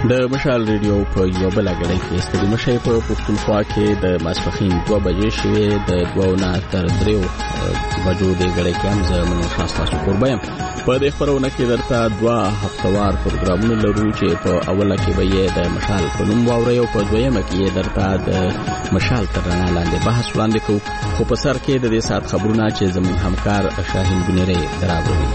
د مشال ریډیو په یو بل غړي کې ستړي مشه په پښتونخوا کې د ماسپخین 2 بجې شوې د 2 نه تر 3 بجو د غړي کې هم زمونږ شاسته قربایم په دې خبرونه کې درته 2 هفتوار پروګرامونه لرو چې په اوله کې به یې د مشال په نوم واوري او په دویمه کې درته د مشال تر رڼا لاندې بحث وړاندې کوو خو په سر کې د دې سات خبرونه چې زموږ همکار شاهین بنيري دراوړي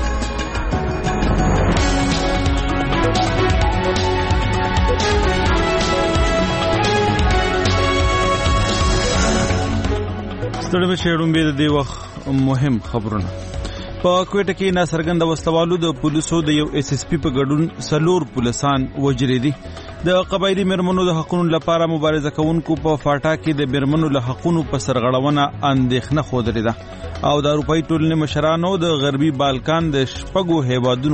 ستړي شهرون به د وخت مهم خبرونه په کوټه کې ناڅرګند وسلوالو د پولیسو د یو اس اس پی په ګډون سلور پولیسان وجري دي د قبایلی مرمنو د حقوقو لپاره مبارزه کوونکو په فاټا کې د مرمنو له حقوقو په سرغړونه اندېښنه خوده ده او د اروپای ټولنې مشرانو د غربي بالکان د شپږو هیوادونو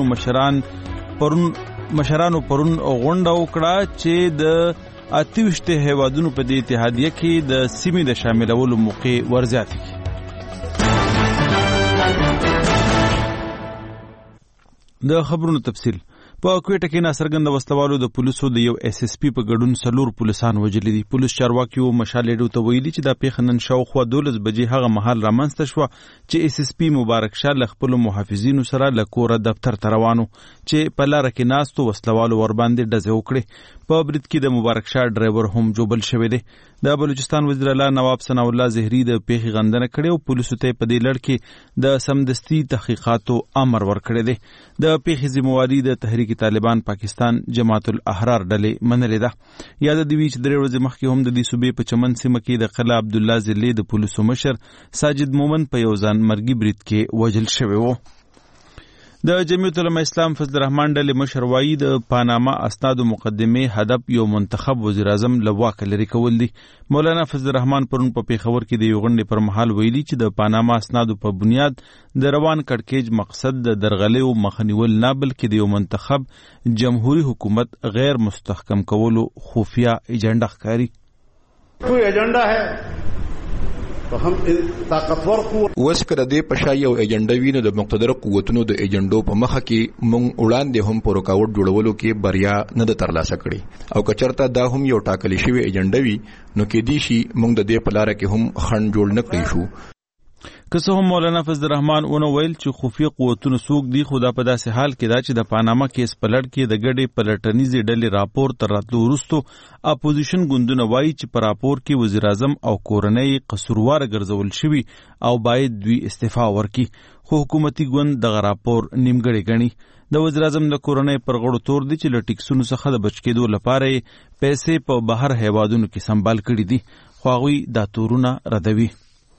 مشرانو پرون غونډه وکړه چې د 28 هیوادونو په دې اتحادیه کې د سیمې د شاملولو موقع ورزیات کی د خبرونو تفصیل په کوټه کې ناڅرګند وسلوالو د پولیسو د یو اس اس پی په ګډون سلور پولیسان وجلي دي پولیس چارواکي او مشالېډو ته ویلي چې د پیښنن شاوخوا 12 بجې هغه مهال رامنځته شو چې اس اس پی مبارک شاه ل خپل محافظینو سره له کوره دفتر ته روانو چې په لار کې ناستو وسلوالو ور باندې ډزې وکړي په برید کې د مبارک شاه ډرایور هم جوبل شوی دی د بلوچستان وزیر اعلی نواب ثنا الله زهری د پیښې غندنه کړې او پولیسو ته په دې لړ کې د سمدستي تحقیقاتو امر ورکړی دی د پیښې ذمہواری د تحریک طالبان پاکستان جماعت الاحرار ډلې منلې ده یاد دی چې درې ورځې مخکې هم د دې صوبې په چمن سیمه کې د قلعه عبد الله ذلی د پولیسو مشر ساجد مومن په یو ځان مرګي برید کې وژل شوی و د جمعیت العلماء اسلام فضل الرحمن ډلې مشر وایي د پاناما اسناد مقدمه هدف یو منتخب وزیر اعظم لواک لري کول دي مولانا فضل الرحمن پرون په پیښور کې د یو غونډې پر مهال ویلي چې د پاناما اسناد په بنیاد د روان کړکېج مقصد د درغلې او مخنیول نه بلکې د یو منتخب جمهوریت حکومت غیر مستحکم کولو خفیه ایجنډا ښکاري کوئی ایجنډا ہے تو هم طاقتور قوت اوس کړه دې پښای یو ایجنډا وینو د مقتدر قوتونو د ایجنډو په مخه کې مونږ وړاندې هم په رکاوټ جوړولو کې بریا نه د ترلاسه کړي او کچرته دا هم یو ټاکلې شوی ایجنډا وی نو کې دی شي مونږ د دې په لار کې هم خند جوړ نه کړی شو که څه هم مولانا فضل الرحمن اونو ویل چې خفیه قوتونو څوک دی خو دا په داسې حال کې دا چې د پاناما کیس په لړ کې د ګډې پلټنیزې ډلې راپور تر راتلو وروستو اپوزیشن ګوندونه وایي چې په راپور کې وزیر اعظم او کورنۍ قصوروار ګرځول شوي او باید دوی استعفا ورکړي خو حکومتي ګوند دغه راپور نیمګړی ګڼي د وزیر اعظم د کورنۍ پر غړو تور دي چې له ټیکسونو څخه د بچ کېدو لپاره پیسې په بهر هیوادونو کې سنبال کړي دي خو هغوی دا تورونه ردوي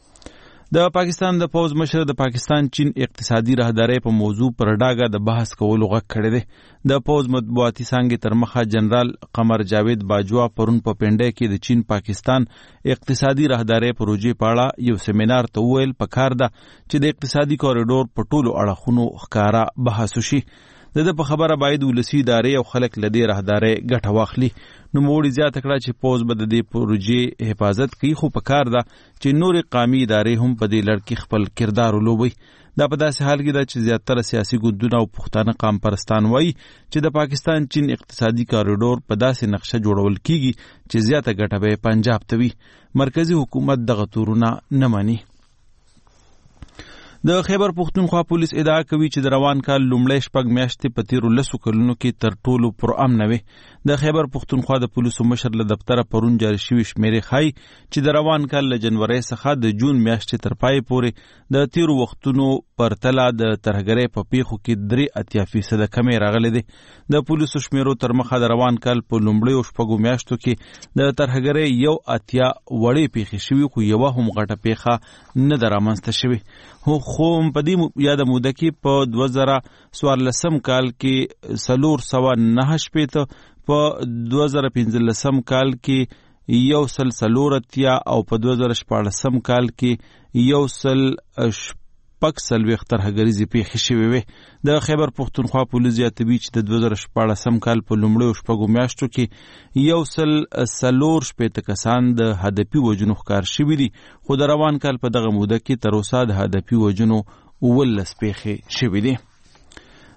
د پاکستان د پوز مشر د پاکستان چین اقتصادي راهدارۍ په موضوع پر ډاګه د بحث کولو غږ کړی دی د پوز مطبوعاتي څانګې تر مخه جنرال قمر جاوید باجوا پرون په پنډۍ کې د چین پاکستان اقتصادي راهدارۍ پروژې په اړه یو سیمینار ته وویل پکار ده چې د اقتصادي کوریډور په ټولو اړخونو ښکاره بحث وشي د په خبره باید ولسی ادارې او خلک لدی راهدارۍ ګټه واخلي نو موړي زیاته کړه چې پوز به د دې پروژې حفاظت کوي خو پکار ده چې نور قومي ادارې هم په دې لړ کې خپل کردار ولوبي دا په داسې حال کې ده چې زیاتره سیاسي ګوندونه او پښتانه قام پرستان وایي چې د پاکستان چین اقتصادي کوریډور په داسې نقشه جوړول کیږي چې زیاته ګټه به پنجاب ته وي مرکزی حکومت دغه تورونه نه مانی د خیبر پختونخوا پولیس ادعا کوي چې د روان کال لومړی شپږ میاشتې په تیرو 10 کلونو کې تر ټولو پرامن وي د خیبر پختونخوا د پولیسو مشر له دفتره پرون جاری شوی شمیرې ښایي چې د روان کال له جنوري څخه د جون میاشتې تر پای پورې د تیرو وختونو پرتله د ترهګرۍ په پیښو کې 3% کمی راغلی دی د پولیسو شمیرو تر مخه د روان کال په لومړیو شپږو میاشتو کې د ترهګرۍ 1 وړې پیښې شوي خو یوه هم غټه پیښه نه ده رامنځته شوې خو په دې یاده موده کې په 2014 کال کې 409 په 2015 کال کې 143 او په 2014 کال کې 160 ترهګریزې پیښې شوې وې د خیبر پختونخوا پولیس زیاتوي چې د 2014 کال په لومړیو شپږو میاشتو کې 140 کسان د هدفي وژنو ښکار شوي دي خو د روان کال په دغه موده کې تر اوسه د هدفي وژنو 19 پیښې شوې دي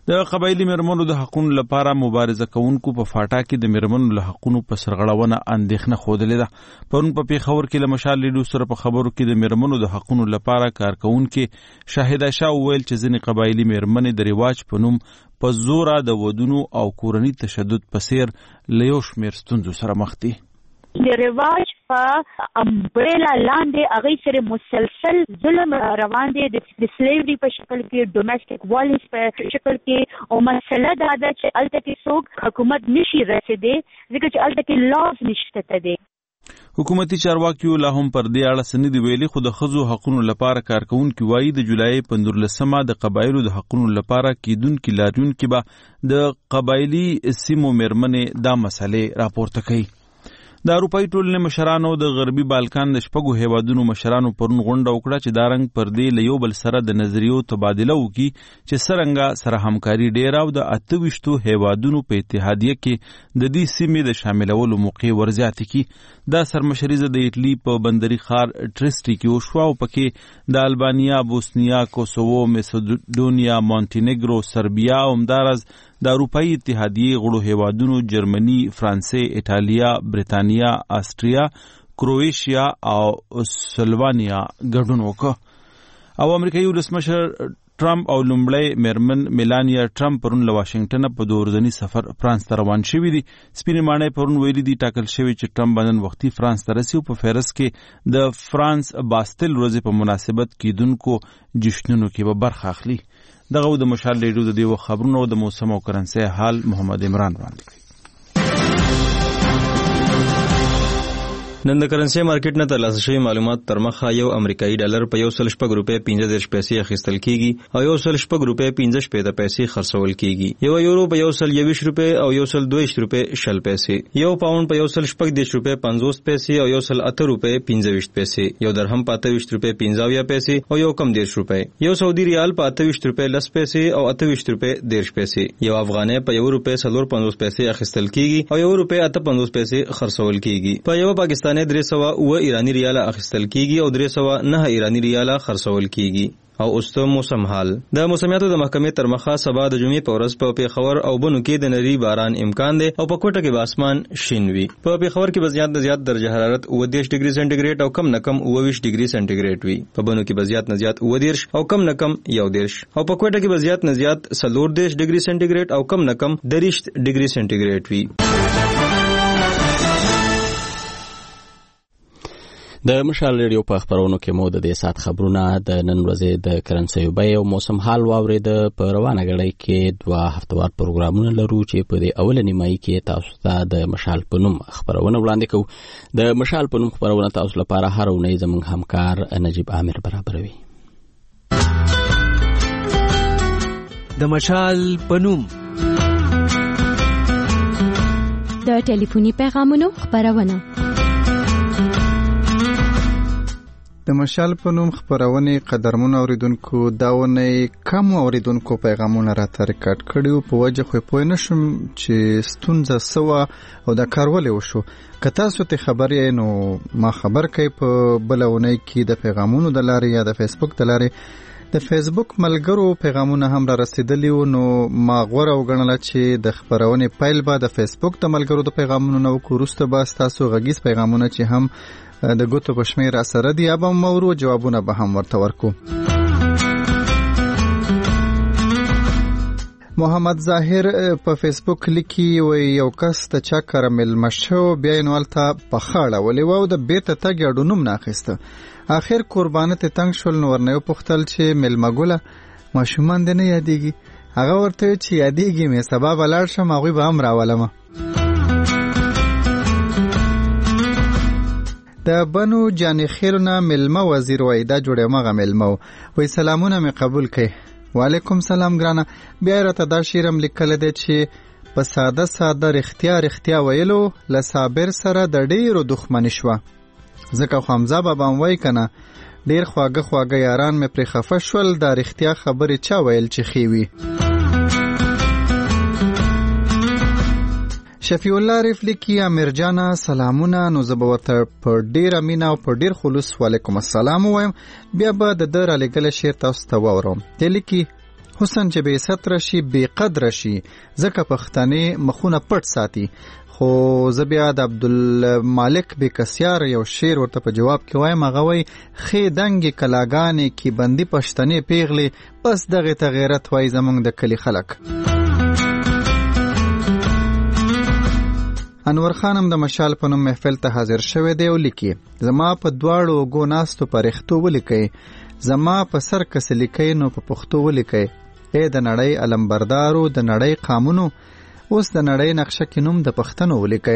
د قبایلی میرمنو د حقوقو لپاره مبارزه کوونکو په فاټا کې د میرمنو له حقوقو په سرغړونه اندېښنه خوده ده. پرون په پیښور کې له مشال لیډو سره په خبرو کې د میرمنو د حقوقو لپاره کارکونکو شاهده شاه ویل چې ځینې قبایلی میرمنې د ریواج په نوم په زوره د ودونو او کورني تشدد په څیر له یو شمېر ستونزو سره مخ دي. د ریواج په امبریلا لاندې هغه سره مسلسل ظلم روان دي د سلیوري په شکل کې ډومېسټک وایلنس په شکل کې او مسله دا ده چې الته کې څوک حکومت نشي رسیدي ځکه چې الته کې لاز نشته دي. حکومتي چارواکیو لا هم پر دې اړه څه نه دي ویلي، خو د ښځو حقوقو لپاره کارکونکي وایي د جولای په 19 د قبایلو د حقوقو لپاره کیدونکي لاریونکي به د قبایلی سیمو میرمنې دا مسلې راپورته کوي. د اروپایي ټولنې مشرانو د غربي بالکان د شپږو هیوادونو مشرانو پرون غونډه وکړه چې دا رنګ پر دې له یو بل سره د نظریو تبادله وکړي چې څرنګه سره همکاري ډېره او د 28 هیوادونو په اتحادیه کې د دې سیمې د شاملولو موقع ورزیاتې کړي. دا سرمشریزه د ایټلی په بندري ښار ټریسټي کې وشوه او پکې د البانیا، بوسنیا، کوسوو، میسیډونیا، مونټینیګرو، سربیا او همدارز د اروپایي اتحادیې غړو هیوادونو جرمني، فرانسې، ایټالیا، بریتانیا، آسټریا، کروئیشیا او سلوانیا ګډون وکړ. او امریکایي ولسمشر ټرمپ او لومړی میرمن میلانیا ټرمپ پرون له واشنګټن په 2 ورځني سفر فرانس ته روان شوي دي. سپینې ماڼۍ پرون ویلي دي ټاکل شوي چې ټرمپ نن وختي فرانس ته رسي او په پیرس کې د فرانس باستل ورځې په مناسبت کیدونکو جشنونو کې به برخه اخلي. دغه د مشال لیډو د دیو خبرونو د موسم او کرنسي حال محمد عمران وړاندې کوي. نن د کرنسي مارکیټ نه ترلاسه شوی معلومات تر مخه یو امریکایي ډالر په 1.15 روپۍ 15 پیسې اخیستل کیږي او 1.15 روپۍ 15 پیسې خرڅول کیږي. یو یورو په 1.20 روپۍ او 1.22 روپۍ 0 پیسې، یو پاوند په 1.15 روپۍ 50 پیسې او 1.8 روپۍ 25 پیسې، یو درهم په 28 روپۍ 15 پیسې او یو کم 10 روپۍ، یو سعودي ریال په 28 روپۍ 10 پیسې او 28 روپۍ 10 پیسې، یو افغانۍ په 1 روپۍ 450 پیسې اخیستل کیږي او 1 روپۍ 58 پیسې خرڅول کیږي. په یو پاکستان 309 ایرانی ریاله اخیستل کیږي او 309 ایرانی ریاله خرڅول کیږي. او اوس ته موسم حال. د موسمیاتو د محکمې تر مخه سبا د جمعې په ورځ په پیښور او بنو کې د نری باران امکان دی او په کوټه کې به اسمان شین وي. په پیښور کې به زیات نه زیات درجه حرارت 29 ډیګري سنټیګریډ او کم نه کم 29 ډیګري سنټیګریډ وي. په بنو کې به زیات نه زیات 29 او کم نه کم 11 او په کوټه کې به زیات نه زیات 14 ډیګري سنټیګریډ او کم نه کم 30 ډیګري سنټیګریډ وي. د مشال ریډیو په خبرونو کې مو د دې سات خبرونه د نن ورځې د کرنسي بیې او موسم حال واورید. په روانه غړي کې 2 هفتوار پروګرامونه لرو چې په دې اولنی مای کې تاسو ته د مشال په نوم خبرونه وړاندې کوو. د مشال په نوم خبرونه تاسو لپاره هر ونې زموږ همکار نجیب عامر برابروي. د مشال په نوم د ټلیفوني پیغامونو خبرونه. د مشال په نوم خبرونه قدرمن اوریدونکو داونه کم اوریدونکو پیغامونه راته ریکارډ کړیو په وجه خو پوه نشم چې ستونزه سوا او د کارولې وشو. که تاسو ته خبرې نو ما خبر کړئ په بلونه کې د پیغامونو د لارې یا د فیسبوک د لارې. د فیسبوک ملګرو پیغامونه هم را رسیدلی و نو ما غوړه وګڼله چې د خبرونه پیل به د فیسبوک د ملګرو د پیغامونو نو وروسته به تاسو غږیز پیغامونه چې هم د ګوتو په شمیر سره دی ابا مورو جوابونه به هم ورته ورکو. محمد ظاهر په فیسبوک لیکي وی یو کس ته چا کارمل مشو بیا نوالته په خاړه ولې وو د بیت ته ګډونوم ناخسته. اخر قربانه ته تنگ شول نور نه پختل چې ملمګوله ماشومان دې نه یادېږي. هغه ورته چې یادېږي مې سبب لاړ شم هغه به هم راولم. د بنو جان خیرونه ملمه وزیر وایدا جوړه مغه ملمه وای سلامونه می قبول کړي. وعلیکم سلام ګرانه. بیا راته دا شیرم لیکل دی چې په ساده ساده اختیار ویلو ل صابر سره د ډیرو دښمنی شو. ځکه حمزه بابا وای کنه ډیر خواږه یاران مې پر خفه شول د اختیار خبرې چا ویل چې خيوي. شفیع الله رفلی کی امیر جانا سلامونه. نو زبوته پر ډیر امینه او پر ډیر خلوص وعلیکم السلام وایم. بیا به د در علیګل شیر تاسو ته وورم. دلی کی حسن چې بې ستر شي بې قدر شي ځکه پښتنې مخونه پټ ساتي. خو زه بیا د عبدالمالک بیکسیار یو شعر ورته په جواب کې وایم، هغه وایي ښې دنګې کلاګانې کې بندي پښتنې پیغلې بس دغې ته غیرت وایي زمونږ د کلي خلک. انور خان هم د مشال په نوم محفل ته حاضر شوی دی او لیکي زما په دواړو اوږو ناستو پرښتو ولیکئ، زما په سر کس لیکئ نو په پښتو ولیکئ. ای د نړۍ علمبردارو د نړۍ قامونو، اوس د نړۍ نقشه کې نوم د پښتنو ولیکئ.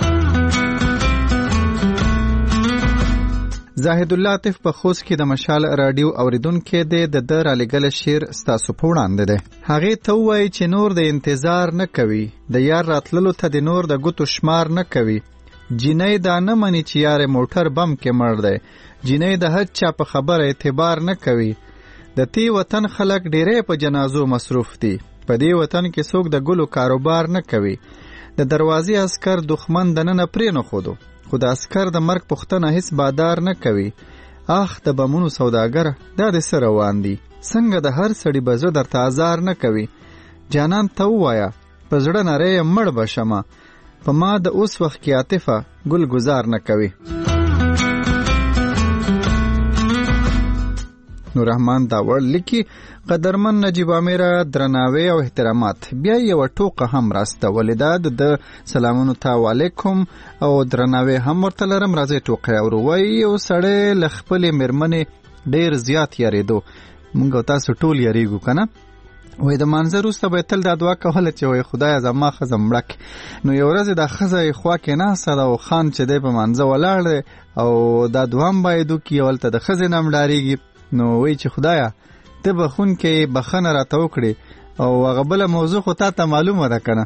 زاهد الله عاطف په خوست کې د مشال راډیو اوریدونکی دی. د ده رالیږلی شعر ستاسو په وړاندې دی. هغې ته ووایي چې نور د انتظار نه کوي، د یار راتللو ته د نور د ګوتو شمار نه کوي. جینۍ دا نه مني چې یار موټر بم کې مړ دی، جینۍ د هر چا په خبره اعتبار نه کوي. د تی وطن خلک ډېری په جنازو مصروف دي، په دې وطن کې څوک د ګلو کاروبار نه کوي. د دروازې اسکر دښمن دننه پرې نه خودو، خو د اسکر د مرګ پوښتنه هیڅ بادار نه کوي. آخ د بمونو سوداګر دا د څه روان دي، څنګه د هر سړي به زړه درته ازار نه کوي. جانان ته ووایه په زړه نری مړ به شمه، په ما د اوس وخت کې عاطفه ګل گزار نه کوي. نور رحمان داوړ لیکي قدرمن نجیب امیره درناوی او احترامات. بیا یو ټوکه هم راسته ولیداد د سلامونو ته علیکم او درناوی هم ورته لرم. راځي ټوکه اوروي یو سړی له خپلې مېرمنې ډېر زیات یاریدو، موږ تاسو ټول یاریږو که نه. وای د مانځه وروسته به یې تل دا دعا کوله چې وای خدایه زما ښځه مړه کړي. نو یو ورځ دا ښځه یې خوا کې ناسته ده او خان چې دی په مانځه ولاړ دی او دا دعا هم باید وکړي او هلته د ښځې نه هم ډارېږي. نو وای چې خدایا ته بخونکې بخنه راته وکړې او هغه بله موضوع خو تا ته معلومه ده که نه.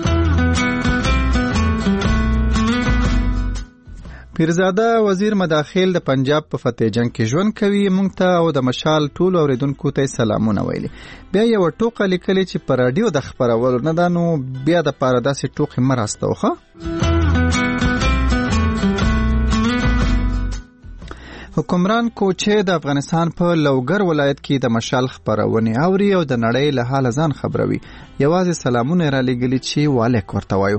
پیرزاده وزیر مداخل د پنجاب په فتح جنگ کې ژوند کوي. مونږ ته او د مشال ټولو اوریدونکو ته سلامونه ویلي. بیا یو ټوکه لیکلې چې په راډیو د خپرولو نه ده، نو بیا د پاره داسې ټوکې مه راستوخه. حکمران کوچې د افغانستان په لوګر ولایت کې د مشال خپرونې اوري او د نړۍ له حاله ځان خبروي. یوازې سلامونه را لېږلي چې والیک ورته وایو.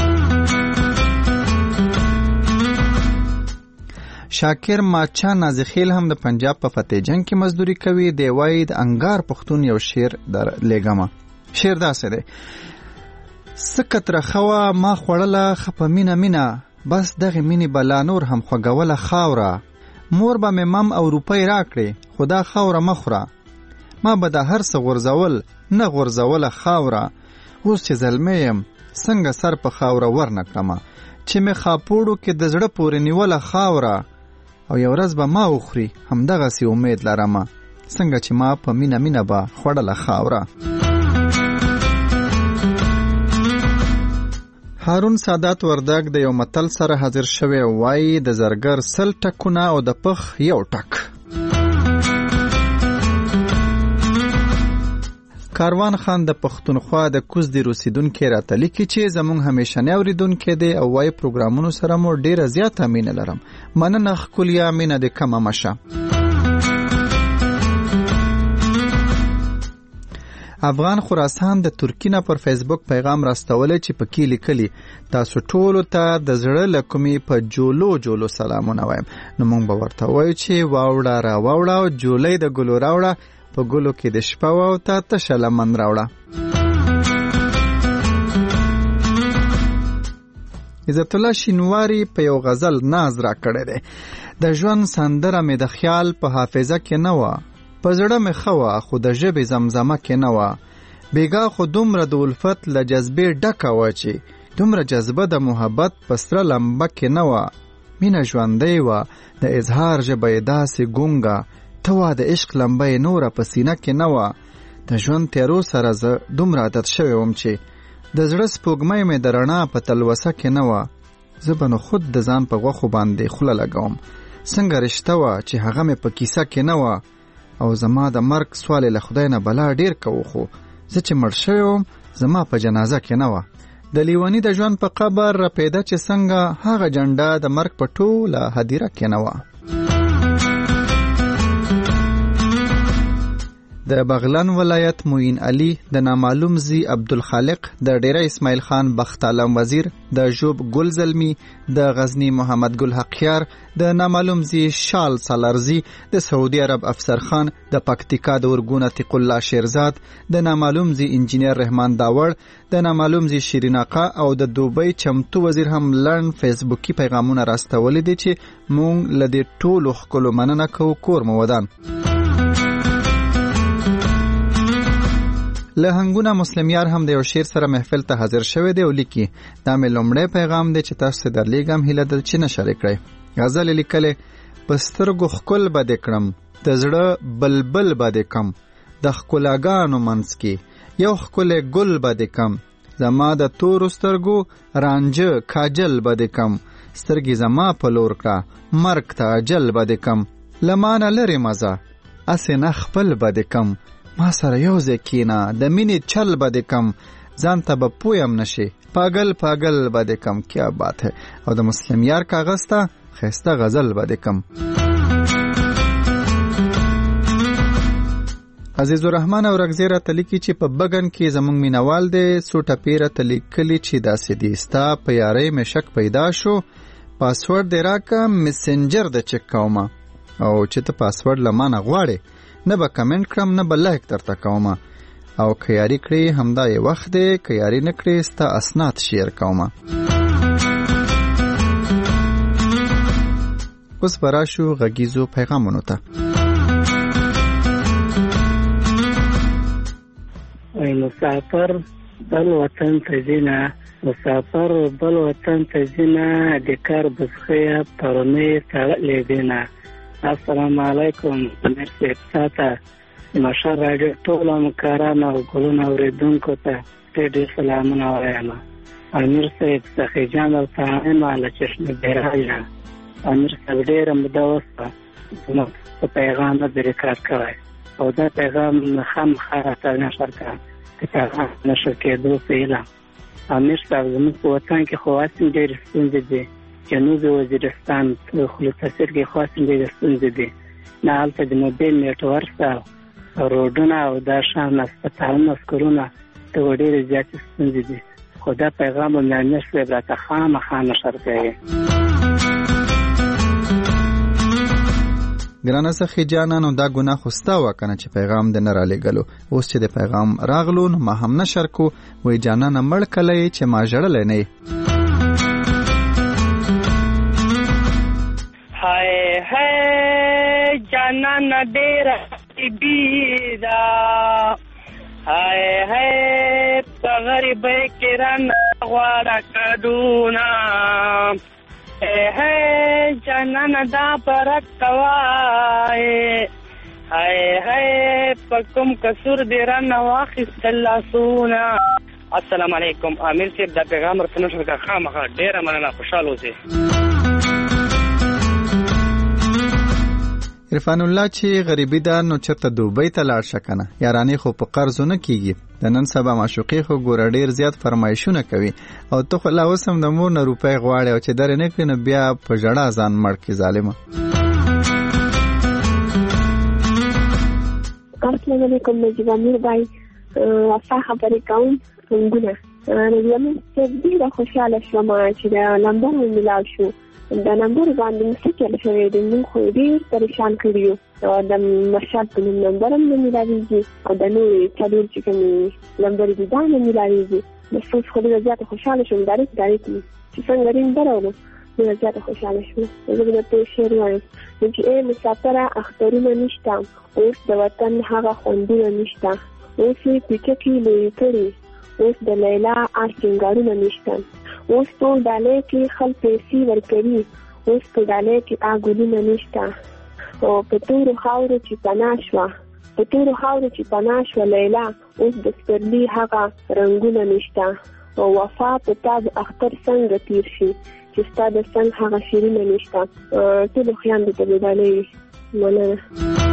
شاکر ماچا نازخیل هم د پنجاب په فتح جنگ کې مزدوري کوي. دی وایي د انګار پښتون یو شعر در لېږمه. شعر داسې دی: سکت رخوا ما خوړله خپه مینه مینه، بس دغه مینې بلا نور هم خوږوله خاوره. مور به مې مم او روپۍ راکړې، خو دا خاوره مخوره. ما به د هر څه غورځول نه غورځوله خاوره. اوس چې زلمی یم څنګه سر په خاوره ورنه کړمه، چې مې خاپوړو کې د زړه پورې نیوله خاوره. او یو ورځ به ما وخوري همدغسې امید لرمه، څنګه چې ما په مینه مینه به خوړله خاوره. هارون سادات وردګ د یو متل سره حاضر شوی، وایي د زرګر سل ټکونه او د پخ یو ټک. کاروان خان د پښتونخوا د کوز دی روسیدونکي راته لیکي چې زمونږ همیشنی اوریدونکی دی او وایي پروګرامونو سره مو ډیره زیاته مینه لرم. مننه ښکلیا، مینه دې کمه مشه. افغان خراسان د ترکینا پر فیسبوک پیغام راستولی چې پکې لیکلی تاسو ټولو ته د زړه له کومې په جولو جولو سلامونه وایم. نو موږ به ورته وایو چې واوړه را واوړه او جولۍ د ګلو راوړه، په ګلو کې د شپه او ته تشه لمن راوړه. عزت الله شینواری په یو غزل ناز را کړی دی: د ژوند سندره مې د خیال په حافظه کې نه وه، په زړه مې ښه وه خو د ژبې زمزمه کې نه وه. بیګا خو دومره د الفت له جذبې ډکه وه چې دومره جذبه د محبت په سره لمبه کې نه وه. مینه ژوندۍ وه، د اظهار ژبه یې داسې ګونګه، ته وه د عشق لمبه یې نوره په سینه کې نه وه. د ژوند تیرو سره زه دومره عادت شوی وم چې د زړه سپوږمۍ مې د رڼا په تلوسه کې نه وه. زه به نو خود د ځان په غوښو باندې خوله لګوم، څنګه رشته وه چې هغه مې په کیسه کې نه وه. او زما د مرګ سوال له خدای نه بلا ډیر کوو، خو زه چې مړ شوی وم زما په جنازه کې نه وه. د لیونی د ژوند په قبر را پیدا چې څنګه هغه جنډه د مرګ په ټوله هدیره کې نه وه. د بغلان ولایت معین علي د نامعلوم زی عبدالخالق د ډیره اسماعیل خان بخت عالم وزیر د جوب ګل زلمی د غزنی محمد ګل حقیار د نامعلوم زی شال سالارزی د سعودي عرب افسر خان د پکتیکا د ورګون عتیق الله شیرزاد د نامعلوم زی انجینیر رحمان داوړ د نامعلوم زی شیرین آقا او د دوبۍ چمتو وزیر هم لړن فیسبوکي پیغامونه راستولې دي چې مونږ لدی ټولو خپل مننه کوو کور مو ودان. له هنګونه مسلمیار هم د یو شعر سره محفل ته حاضر شوی دی او لیکي دا مې لومړی پیغام دی چې تاسو ته درلیږم هیله ده چې نشر کړئ. غزل لیکلې په سترګو ښکل به دې کړم د زړه بلبل به دې کم د ښکلاګانو منځ کې یو ښکلی ګل به دې کم زما د تورو سترګو رانجه کاجل به دې کم سترګې زما په لور کړه مرګ ته اجل به دې کم له مانه لرې مزه اسې نه خپل به دې کم ما سره یو ځای کېنه د مینې چل به دې کم ځان ته به پویم نشي پاگل پاگل به دې کم. کیا بات ہے. او د مسلمیار کاغذ ته ښایسته غزل به دې کم. عزیز الرحمن او رغزی راته لیکي چې په بګن کې زمونږ مینوال دی څو ټپې راته لیکلي چې داسې دي ستا په یارۍ مې شک پیدا شو پاسورډ دې راکړه مسنجر د چک کومه او چې ته پاسورډ له مانه غواړې نه به کمنټ کړم نه به لایک درته کومه او که یاري کړې همدا یې وخت دی که یاري نه کړې ستا اسناد شیر کومه. اوس به راشو غږیزو پیغامونو ته. مسافر بل وطن ته ځینه مسافر بل وطن ته ځینه د کار بسخیه پرونې تړلې دینه. السلام علیکم. مرسی ساته مشر راډیو ټول همکارانو او ګلونو اورېدونکو ته ډېر سلامونه وایم. امیر صاحب سخي جان او طاهر له چشم بیراجه امیر صاحب ډېره موده وسوه زموږ په پیغام باندې ریکارډ کړی او دا پیغام خامخا راته نشر کړه که پیغام نشر کېدو په هیله. امیر صاحب زموږ په وطن کې خو هسې ډېرې ستونزې دي. جنوبي وزیرستان خلوصاسیر کې خاصې ډېرې ستونزې دي. نه هلته د موبایل نیټورک شته روډونه او دا شان هسپتالونه سکولونه ته ډېرې زیاتې ستونزې دي. خو دا پیغام به مې امیر صاحب راته خامخا نشر کوي. ګرانه سخي جانه نو دا ګناه خو ستا وه که نه چې پیغام دې نه رالیږلو. اوس چې د پیغام راغلو نو ما هم نشر کو وایي جانانه مړ کلی چې ما ژړلی نه یې. هاي هاي جانان ډېره بیدا هاي هاي په غریبۍ کې رانه غواړه کډونه هاي هاي جانان دا برک کوای هاي هاي په کوم کسور دې رانه واخیستل لاسونه. السلام علیکم. امیر صاحب دا پیغام ورته نشر کړه خامخا ډېره مننه خوشحاله اوسئ. عرفان الله چې غریبی ده نو چرته دوبۍ ته لاړ شه کنه یارانې خو په قرضو نه کیږي. د نن سبا معشوقې خو ګوره ډېر زیات فرمایشونه کوي او ته خو لا اوس هم د مور نه روپۍ غواړې او چې درې نه کړي نو بیا په ژړا ځان مړ کړي ظالمه. السلام علیکم. نجیب امیر بای وفا خبرې کوم څنګه نجیب امیر صاحب ډېره خوشحاله شوم چې د نمبر مې میلاو شو. دا نمبر باندې مسکل شوی دی موږ خو ډېر پریشان کړي یو او د مشال په نوم نمبر هم نه میلاویږي او د نورې څلور چې کومې نمبر دي دا نه میلاویږي. بس اوس خو ډېره زیاته خوشحاله شوم ډایرکټ چې څنګه رینګ راوړو ډېره زیاته خوشحاله شوم. زه به درته شعر وایم چې ای مسافره اخترونه نشته اوس د وطن هغه خوندونه نشته اوس یې پیچکې لویې کړي اوس د لیلا سینګارونه نشته اوس په ډالۍ کې خل پیسې ورکوي اوس په ډالۍ کې ګلونه نشته او په تورو خاورو چې پناه شوه لیلا اوس د سپرلي هغه رنګونه نشته او وفا په تا د اختر څنګه تیر شي چې ستا د څنګ هغه شیرینه نشته. ټولو خویندو ته د ډالۍ مننه.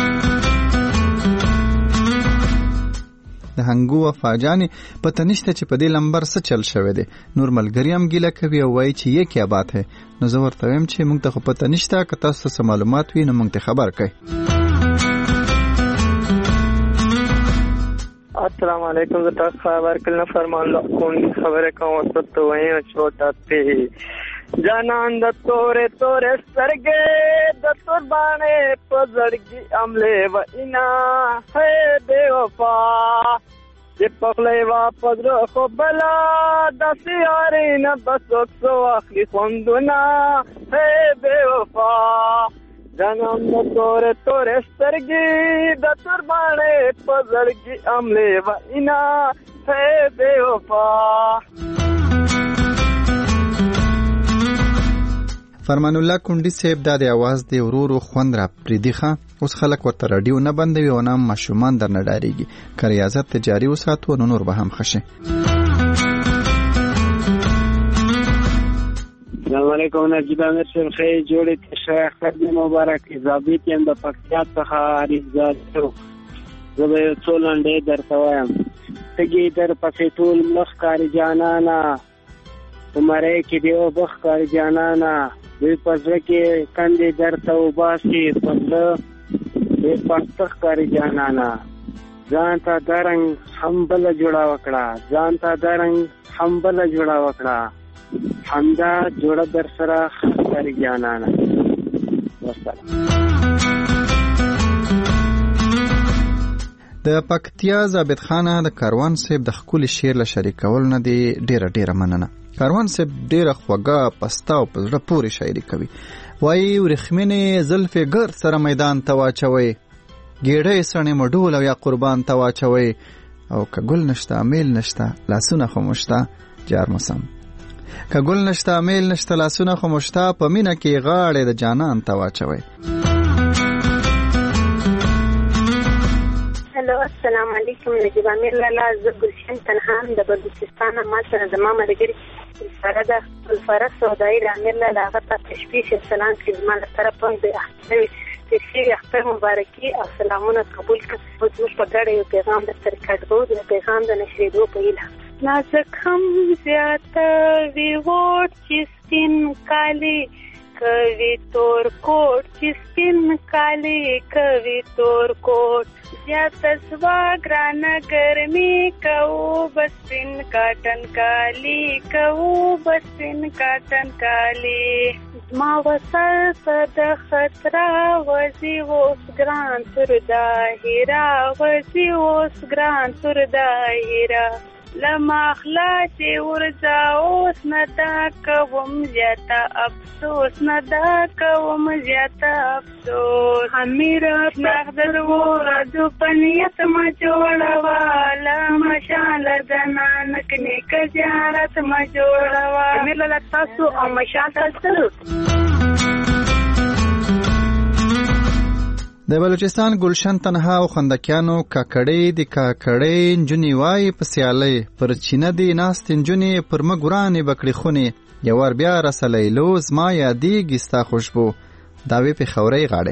د هنګو وفاجانې پته نشته چې په دې لمبر څه چل شوی دی. نور ملګري هم ګیله کوي او وایي چې یې کیا بات ہے. نو زه ورته وایم چې موږ ته خو پته نشته که تاسو څه معلومات وي نو موږ ته خبر کړئ. السلام علیکم. زه تاسو خبر کله فرمان الله کوم خبره کوم ته وایي چوټه ته جانان د تورې تورې سترګې د تور باندې په زړګي عملې و اینا ہے بے وفا چې پخلې واپس خو بلا د سیارې نه بس وکسو اخلي خوندونه ہے بے وفا جانان د تورې تورې سترګې د تور باندې په زړګي عملې و اینا ہے بے وفا. فرمان الله کونډي صاحب د आवाज دی ورورو خوند را پریديخه اوس خلک ورته رادیو نه بندوي او نه ماشومان درنه ډاریږي که ریاضت تجاری وساتو نو نور به هم خشه. السلام علیکم. نجیب امیر شیخ خیر جوړې شیخ خدای مبارک ضابط یم د پکتیا څخه عارف زادو. زه به څو لنډې درته وایم. تګي در پسې ټول مخ کاری جانانا عمره کې دیو بخ کاری جانانا دوی پزړه کې کندې درته وباسي پزړه دې پښتخ کاری جانانا ځان ته درنګ حمبل جوړا وکړه ځان ته درنګ حمبل جوړا وکړه حمدا جوړ در سره کاری جانانا. والسلام. د پکتیا ضابط خانه د کاروان صاحب د خپل شعر له شریکول نه دی ډیره مننه. کاروان صاحب ډیره خوږه پستا او پزړه پوری شاعري کوي. وایي ورخمنې زلفې ګر سره میدان ته واچوي ګیړې سړې مډول او یا قربان ته واچوي او که ګل نشته امیل نشته لاسونه خاموشته جار مسم که ګل نشته امیل نشته لاسونه خاموشته په مینه کې غاړې د جانان ته واچوي. السلام علیکم. نجیب امیر لالا زه ګلشن تنهام د بلوچستان ما سره زما ملګري سره د الفرح سودایي د امیر لالا هغه ته تشویش سلام چې زما له طرفه د تشویش اختر مبارکي او سلامونه قبول کړه. اوس موږ په ګډه یو پیغام درته ریکارډ د پیغام د نشریدو په هیله. نازک هم زیاته وي ووټ چې سپین کالي کوي تور کوټ چې سپین کالي کوي تور کوټ زیاته سوا ګرانه ګرمي کوو بس سپین کاټن کالي کوو بس سپین کاټن کالي ما وسر د خطرا وزي اوس ګران تر داهرا وزي اوس ګران تر داهرا لما اخلاص ورځا اوس ندا کوم زیاته افسوس ندا کوم زیاته افسوس امیر نغدر ورځو پنیت ما جوړوا لما شال دنا نکنه کجارت ما جوړوا امیر له تاسو او مشال تاسو. د بلوچستان ګلشن تنها او خندکیانو کاکړې د کاکړې جنې وای په سیالي پر چینه دی ناست جنې پر مګورانې بکړې خونې یوار بیا رسلې لوز ما یادېږي ستا خوشبو داوی په خورې غاړه.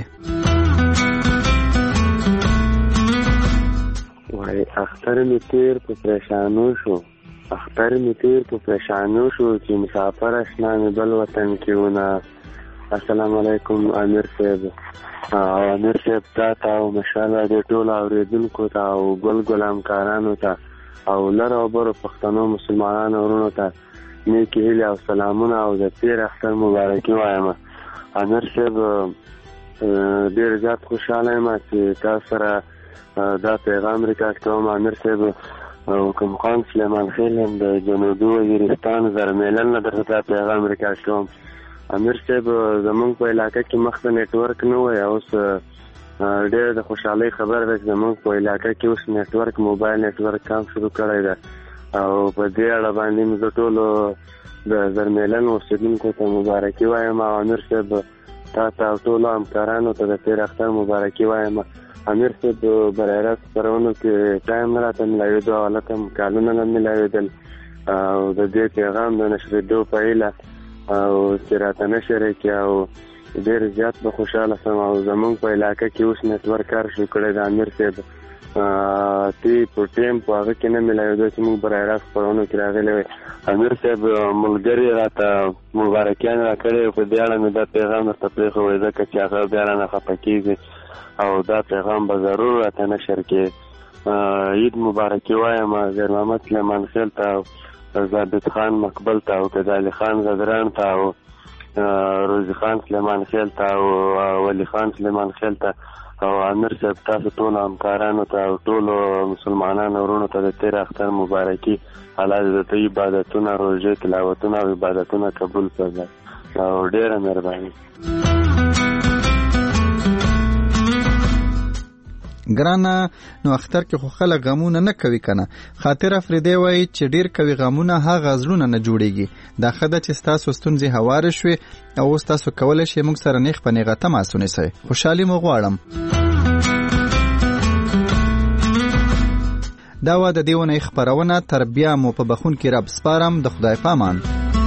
وای اختر می تیر په پریشانو شو اختر می تیر په پریشانو شو چې مسافر آشنا می بل وطن کېونه. السلام علیکم امیر صاحب او امیر صاحب تا او مشاله د ټول اوریدونکو ته او ګل همکارانو ته او لر او بر پښتنو مسلمانانو ورونو ته نیکی هیله او سلامونه او د تیر اختر مبارکي وایم. امیر صاحب ډیر زیات خوشاله یم چې تاسو سره دا پیغام ریکارډ کوم. امیر صاحب او کوم خان سلیمان خیل د جنوبي وزیرستان زرمیلن نه درته پیغام ریکارډ کوم. امیر صاحب زمونږ په علاقه کې مخته نیټورک نه وای اوس ډېر د خوشحالۍ خبر ده چې زمونږ په علاقه کې اوس نیټورک موبایل نیټورک کام شروع کړی ده او په دې اړه باندې موږ ټولو د زرمیلن اوسېدونکو ته مبارکي وایم. او امیر صاحب تا ته او ټولو همکارانو ته د تېر اختر مبارکي وایم. امیر صاحب برای راست خپرونو کې ټایم نه راته میلاوېدو او هلته هم کالونه نه میلاوېدل او د دې پیغام د نشرېدو په هیله او چې راته نشره کې او ډېر زیات به خوشحاله شم. او زمونږ په علاقه کې اوس نیټورک کار شروع کړی د امیر صاحب تی په ټیم په هغه کې نه میلاوېدو چې موږ برای راست خپرونو کې راغلی وی. امیر صاحب ملګري راته مبارکیان راکړی په دې اړه مې دا پیغام درته پرېښوی ځکه چې هغه بیا رانه خفه کېږي او دا پیغام به ضرور راته نشر کړي عید مبارکي وایم غیر محمد سلیمان خیل ته او ثابت خان مقبل ته او کدالي خان غدران ته او روزي خان سلیمان خیل ته او ولی خان سلیمان خیل ته او امیر صاحب تاسو ټول همکارانو ته او ټول مسلمانانو ورونو ته د تیر اختر مبارکي الله دې د عبادتونو روزه تلاوتونه او عبادتونه قبول کړي او ډیره مهرباني. ګرانه نو اختر کې خو خلک غمونه نه کوي کنه. خاطر افریدی وایي چې ډیر کوي غمونه هغه زړونه نه جوړیږي. دا خدای چې تاسو ستونزې هواره شوي او اوس تاسو کولای شئ موږ سره نیخ په نیغه تماس ونیسئ. خوشحالي مو غواړم. دا و د دې ونې خپرونه تر بیا مو په بخون کې رب سپارم. د خدای په امان.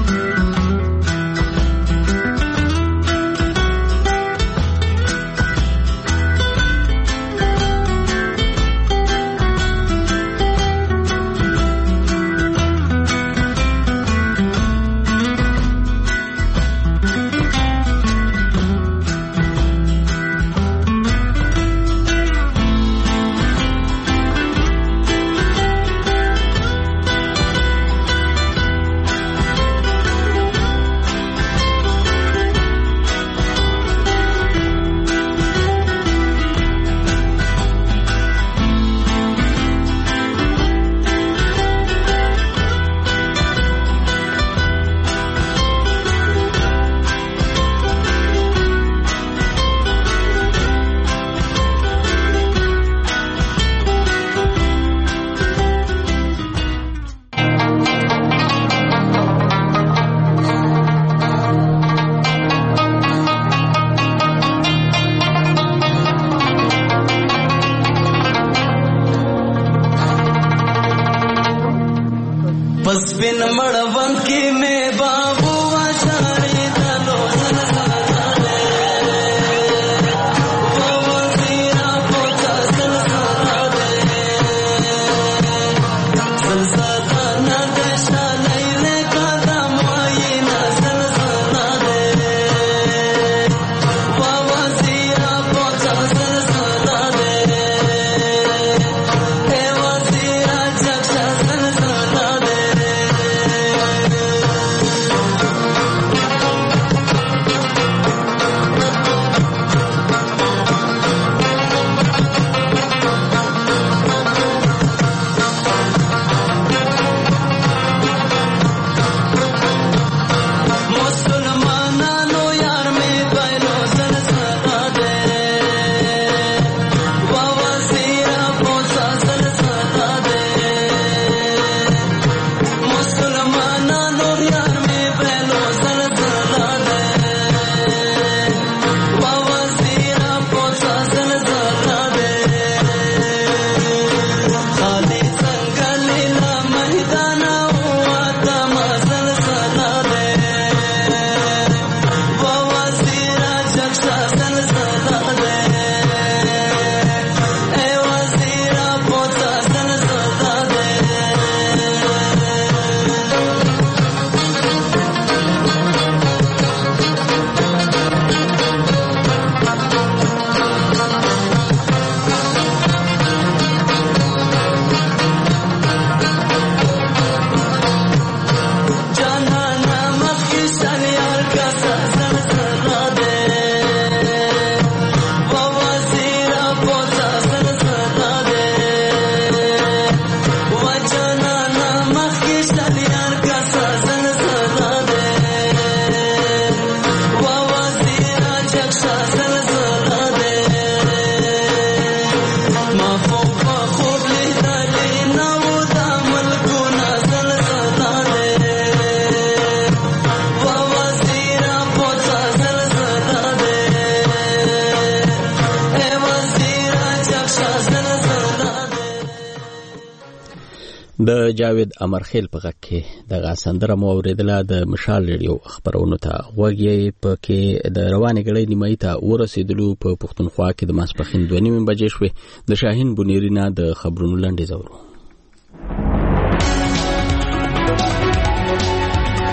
د جاوید امرخیل په غږ کې دغه سندره مو اوریدله د مشال ریډیو خبرونو ته وګورئ. په کې د روانې غړې نیمایي ته ورسېدلو په پښتونخوا کې د ماسپښین 2:30 بجې شوې. د شاهین بنيرینه د خبرونو لاندې زورو.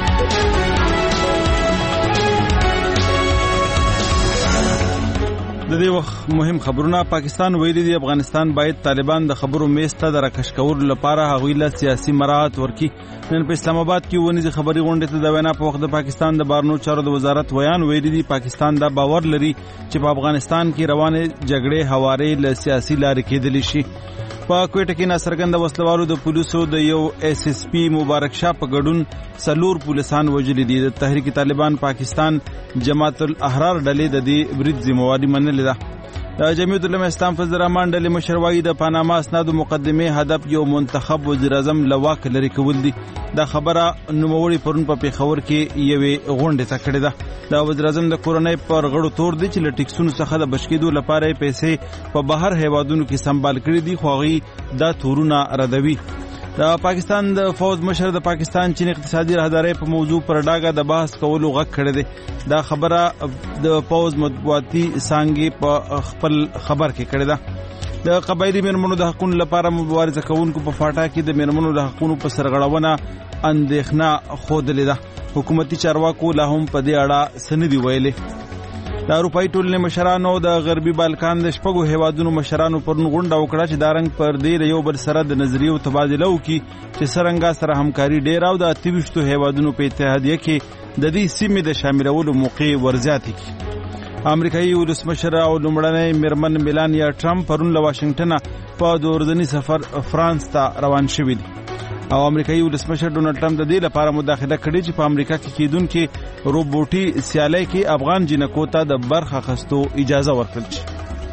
د د دې وخت مهم خبرونه. پاکستان ویلي دی افغانستان باید طالبان د خبرو میز ته د راکش کولو لپاره هغوی له سیاسي مراعات ورکړي. نن په اسلام آباد کې ونیزي خبري غونډې ته د وینا په وخت د پاکستان د بهرنیو چارو د وزارت ویان ویلي دی پاکستان دا باور لري چې په افغانستان کې روانه جګړې هوارې له سیاسي لارې کېدلی شي. په کوټه کې ناڅرګنده وسلوالو د پولیسو د یو اس اس پی مبارک شاه په ګډون 4 پولیسان وژلي دي. د تحریک طالبان پاکستان جماعت الاحرار ډلې د دې برید ذمہواری منلې ده. د جمعیت العلماء اسلام فضل الرحمن ډلې مشر وایي د پاناما اسنادو مقدمه هدف یو منتخب وزیر اعظم لواک لري کول دي. دا خبره نوموړي پرون په پیښور کې یوې غونډې ته کړې ده. د وزیر اعظم د کورنۍ پر غړو تور دي چې له ټیکسونو څخه د بچکیدو لپاره پیسې په بهر هیوادونو کې سنبال کړي دي، خو هغوی دا تورونه ردوي. د پاکستان د فوج مشر د پاکستان چین اقتصادي راهدارۍ په موضوع پر ډاګه د بحث کولو غږ کړی دی. دا خبره د فوج مطبوعاتي څانګې په خپل خبر کې کړې ده. د قبایلي میرمنو د حقوقو لپاره مبارزه کوونکو په فاټا کې د میرمنو د حقوقو په سرغړونه اندېښنه ښودلې ده. حکومتي چارواکو لا هم په دې اړه څه نه دي ویلي. د اروپایي ټولنې مشرانو د غربي بالکان د 6 هیوادونو مشرانو پرون غونډه وکړه چې دا رنګ پر دې یو بل سره د نظریو تبادله وکړي چې څرنګه سره همکاري ډېره او د 28 هیوادونو په اتحادیه کې د دې سیمې د شاملولو موقع ورزیاتې کړي. امریکایي ولسمشر او لومړنۍ میرمن میلانیا ټرمپ پرون له واشنگټن په 2 ورځني سفر فرانس ته روان شوي دي او امریکایي ولسمشر ډونالد ټرمپ د دې لپاره مداخله کړې چې په امریکا کې کېدونکې روبوټي سیالۍ کې افغان جنکو ته د برخه اخیستو اجازه ورکړل شي.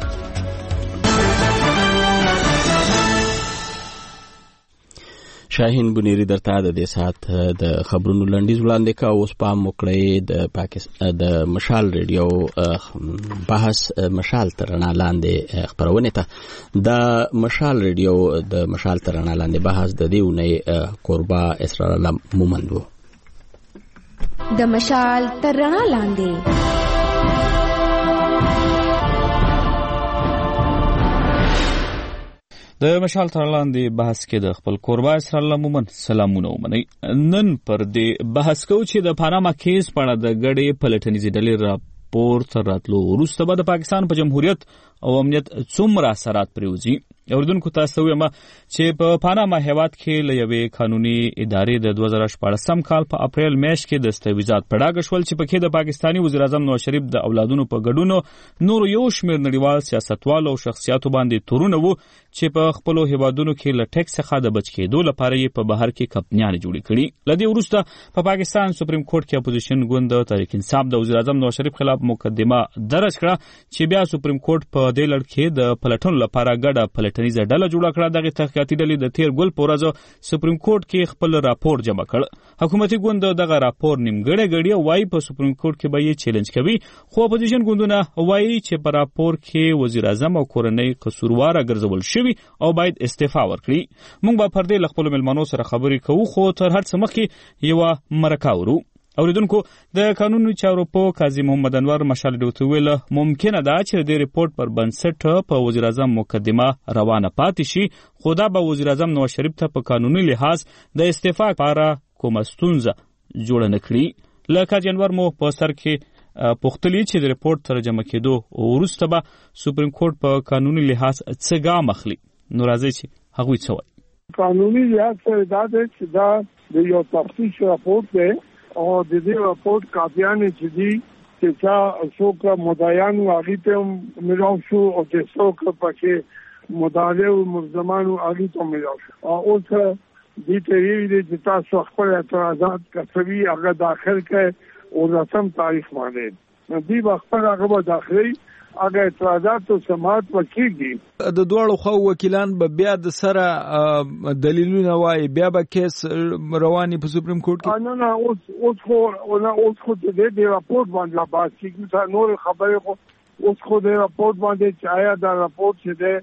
شاهین بنيري درته د دې ساعت د خبرونو لنډیز وړاندې کا. اوس پام وکړئ د پاکستان د مشال ریډیو بحث مشال ترنا لاندې خبرونه ته د مشال ریډیو د مشال ترنا لاندې بحث د دیونه قربا اسرار الله مومند وو. د مشال ترنا لاندې د مشال تر لاندې بحث کې د خپل قربا اسرار الله مومن سلامونه ومني. نن پر دې بحث کوو چې د پاناما کیس په اړه د ګډې پلټنیزې ډلې راپور تر راتلو وروسته به د پاکستان په جمهوریت او امنیت څومره اثرات پرېوځي. اوردونکو تاسو وایم چې په پاناما هیواد کې له یوې قانوني ادارې د 2014 کال په اپریل میاشت کې د دستاویزات په ډاګه شول چې پکې د پاکستاني وزیر اعظم نواز شریف د اولادونو په ګډون نور یو شمېر نړیوال سیاستوالو او شخصیاتو باندې تورونه وو چې په خپل هیوادونو کې له ټیکس څخه د بچ کېدو لپاره یې په بهر کې کمپنیانې جوړې کړي. له دې وروسته په پاکستان سپریم کورټ کې اپوزیشن ګوند تحریک انصاف د وزیر اعظم نواز شریف خلاف مقدمه درج کړه چې بیا سپریم کورټ په دې لړ کې د پلټنو لپاره ګډه پلټنیزه ډله جوړه کړه. دغه تحقیقاتي ډلې د تیر ګل په ورځ سپریم کورټ کې خپل راپور جمع کړ. حکومتي ګوند دغه راپور نیمګړی ګړی وایي په سپریم کورټ کې به یې چیلنج کوي، خو اپوزیشن ګوندونه وایي چې په راپور کې وزیر اعظم او کورنۍ قصورواره ګرځول شوي او باید استعفا ورکړي. موږ به پر دې له خپلو مېلمنو سره خبرې کوو، خو تر هر څه مخکې یوه مرکه ورو. اوریدونکو د قانوني چارو په قاضي محمد انور مشال ډوته ویل ممکنه ده چې د ریپورت پر بنسټ په وزیر اعظم مقدمه روانه پاتې شي، خو دا به وزیر اعظم نواز شریف ته په قانوني لحاظ د استعفا لپاره کومه ستونزه جوړه نه کړي. له قاضي انور مو په سر کې پوښتلي چې د ریپورت تر جمع کېدو وروسته به سپریم کورټ په قانوني لحاظ څه ګام اخلي. نو راځي چې هغوی څه وایي. قانوني لحاظ سره دا دی چې دا د یو تفتیش راپورټ دی او د دې راپورټ کاپیانې چې دي چې چا څوک مدعیانو هغې ته هم ملاو شو او چې څوک پکې مدعی او ملزمانو هغې ته ملاو شو. اوس دې ته ویلي دي چې تاسو خپل اعتراضات کسوي هغه داخل کړئ او رسم تاریخ باندې دوی به خپل هغه به داخلي هغه اعتراضات او سماعت وکړي. د دواړو خو وکیلان به بیا د سره دلیلونه وایي، بیا به کیس رواني په سپریم کورټ کې. نه اوس خو د دې راپورټ باندې بحث کیږي، نور خبرې خو اوس خو د راپورټ باندې چې آیا دا راپورټ چې دی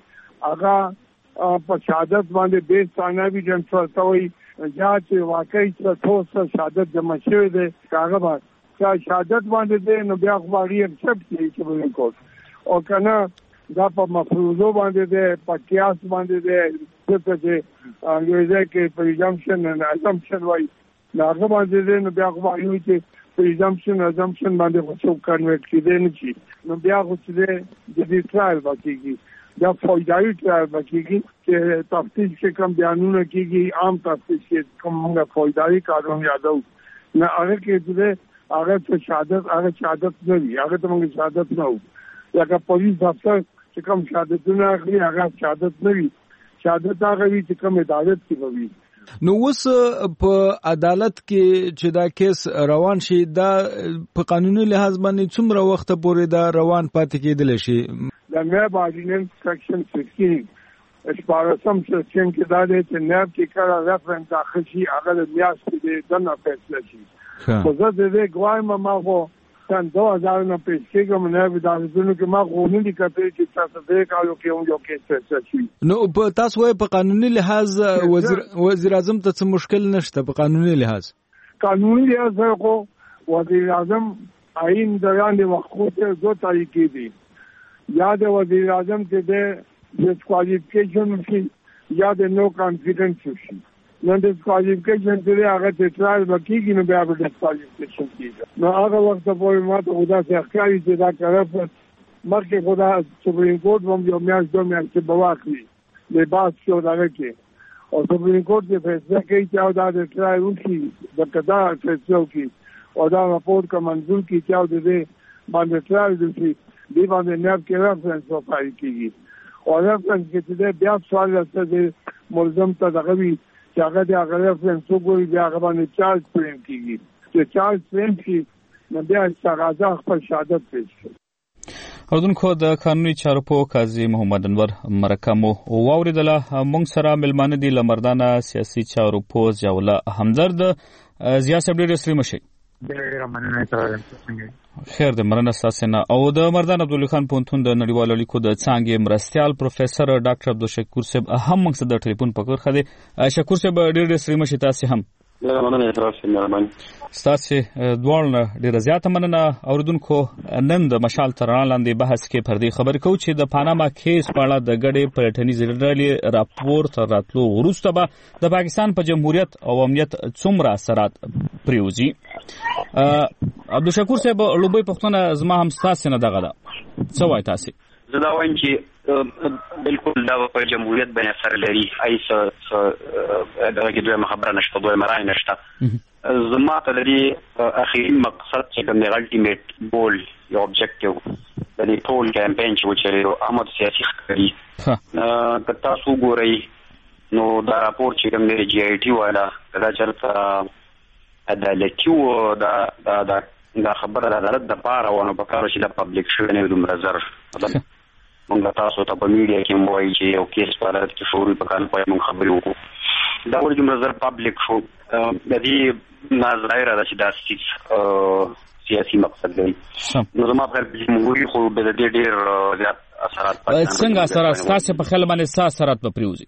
هغه په شهادت باندې بیس ثانوي جن څرتوي یا چې واقعي څه شهادت جمع شوی دی هغه به شهادت باندې دی، نو بیا خو هغه اکسپټ کوي چې سپریم کورټ او کنه دا په مفروضو باندې دی، په قیاس باندې دی، څه چې انګریزي کې پریزمپشن ان اسامپشن وایي هغه باندې دی، نو بیا خو هغه چې presumption باندې خو څوک کنورټ کېدای نه شي نو بیا خو چې د دې ټرایل باندې دا فوجي ټرایل باندې چې تفتیش کې کوم بیانونه کېږي عام تفتیش کې کوم موږ فوجي کارونه یادو نه هغه کې چې هغه شهادت نه وي هغه ته موږ شهادت نه وو لکه پولیس افسر چې کوم شهادتونه اخلي هغه شهادت نه وي شهادت هغه وي چې کوم عدالت کې وي. نو اوس په عدالت کې چې دا کیس روان شي دا په قانوني لحاظ باندې څومره وخت پورې دا روان پاتې کېدل شي؟ د نیب آرډیننس سیکشن 16 شپاړسم سیکشن کې دا دی چې نیب چې کله ریفرنس داخل شي هغه د میاشتې د دنه فیصله شي. خو زه د دې ګوایم ما خو سن 2000 نه پیش کېږم نیب عدالتونو کې ما خو نه دي کتلي چې تاسو دې کالو کې یو کیس فیصله شي. نو په تاسو وایي په قانوني لحاظ وزیر اعظم ته څه مشکل نشته په قانوني لحاظ؟ قانوني لحاظ خو وزیر اعظم آئین دوران د وخت ته 2 طریقې دي یا د وزیر اعظم کې د ډیسکوالیفیکیشن شي یا د نو کانفیډنس شي. نو ډیسکوالیفیکیشن چې هغه د ټرایل وکیږي نو بیا به ډیسکوالیفیکیشن کیږي. نو هغه وخت په ماته خدا سي اخکاری چې دا کړه مخکې خدا سپریم کورټ هم یو میاشت 2 میاشتې بواخلي د باس شو دا کې او سپریم کورټ یې فیصله کوي چې دا د ټرایل وکړي د کدا فیصله وکړي او دا راپورټ کا منظور کی چې د دې باندې ټرایل وکړي دی باندې نیب کې ریفرنس وفای کیږي او ریفرنس کې چې بیا سوال راځي د ملزم ته دغه وی چې هغه د هغه ریفرنس وګوري بیا هغه باندې چارج فریم کیږي چې چارج فریم کې نو بیا څنګه خپل شهادت پیش کړي. اردوونکو د قانوني چارو په قاضي محمد انور مرکمو واوریدله مونږ سره ملمانه دي لمردانه سیاسي چارو پوز جوله همدرد زیات سبډیر سره مشي خیر د مرنه اساسنه او د مردان عبدالله خان پونتون د نړیوالو اړیکو د څانګې مرستيال پروفیسور ډاکټر عبدالشکور صاحب هم موږ سره د ټلیفون په کور خدي شکور صاحب ډېر سره مشي تاسو هم مننه تاسو ستاسو دوړ ډیر زیاته مننه اوردونکو نن د مشال تران لاندې بحث کې پردي خبر کو چې د پاناما کیس په اړه د غړي پلټنیز ډلې راپور تر راتلو وروسته به د پاکستان په جمهوریت او امنیت څومره اثرات پریوزي. عبدالشکور صاحب لوبي پښتنه زما هم تاسو نه دغه ده څه وای تاسو؟ زه دا وایم چې بالکل دا په جمهوریت باندې اثر لري ایس دغه کې دوه خبره نشته دوه مرای نشته. زما ته لري اخیری مقصد چې کوم الټیمیټ ګول یو اوبجیکټیو د دې ټول کمپاین چې وچلو احمد سیاسي خبري که تاسو ګورئ نو دا راپور چې کوم دی جی آی ټي والا دا چرته عدالتي و دا خبره د عدالت د پاره ونه په کار چې د پبلک شوی نه دومره زر مونږ تاسو ته په میډیا کې موایي چې یو کیس په اړه کې شوري په کار پای مونږ خبرې وکړو دا ولې دومره زر پبلک شو د دې نظریه را چې دا سیاسي مقصد دی نو زما په جمهوریت خو به د دې ډېر زیات اثرات څنګه اثرات تاسو په خیال باندې څه اثرات به پریوزي؟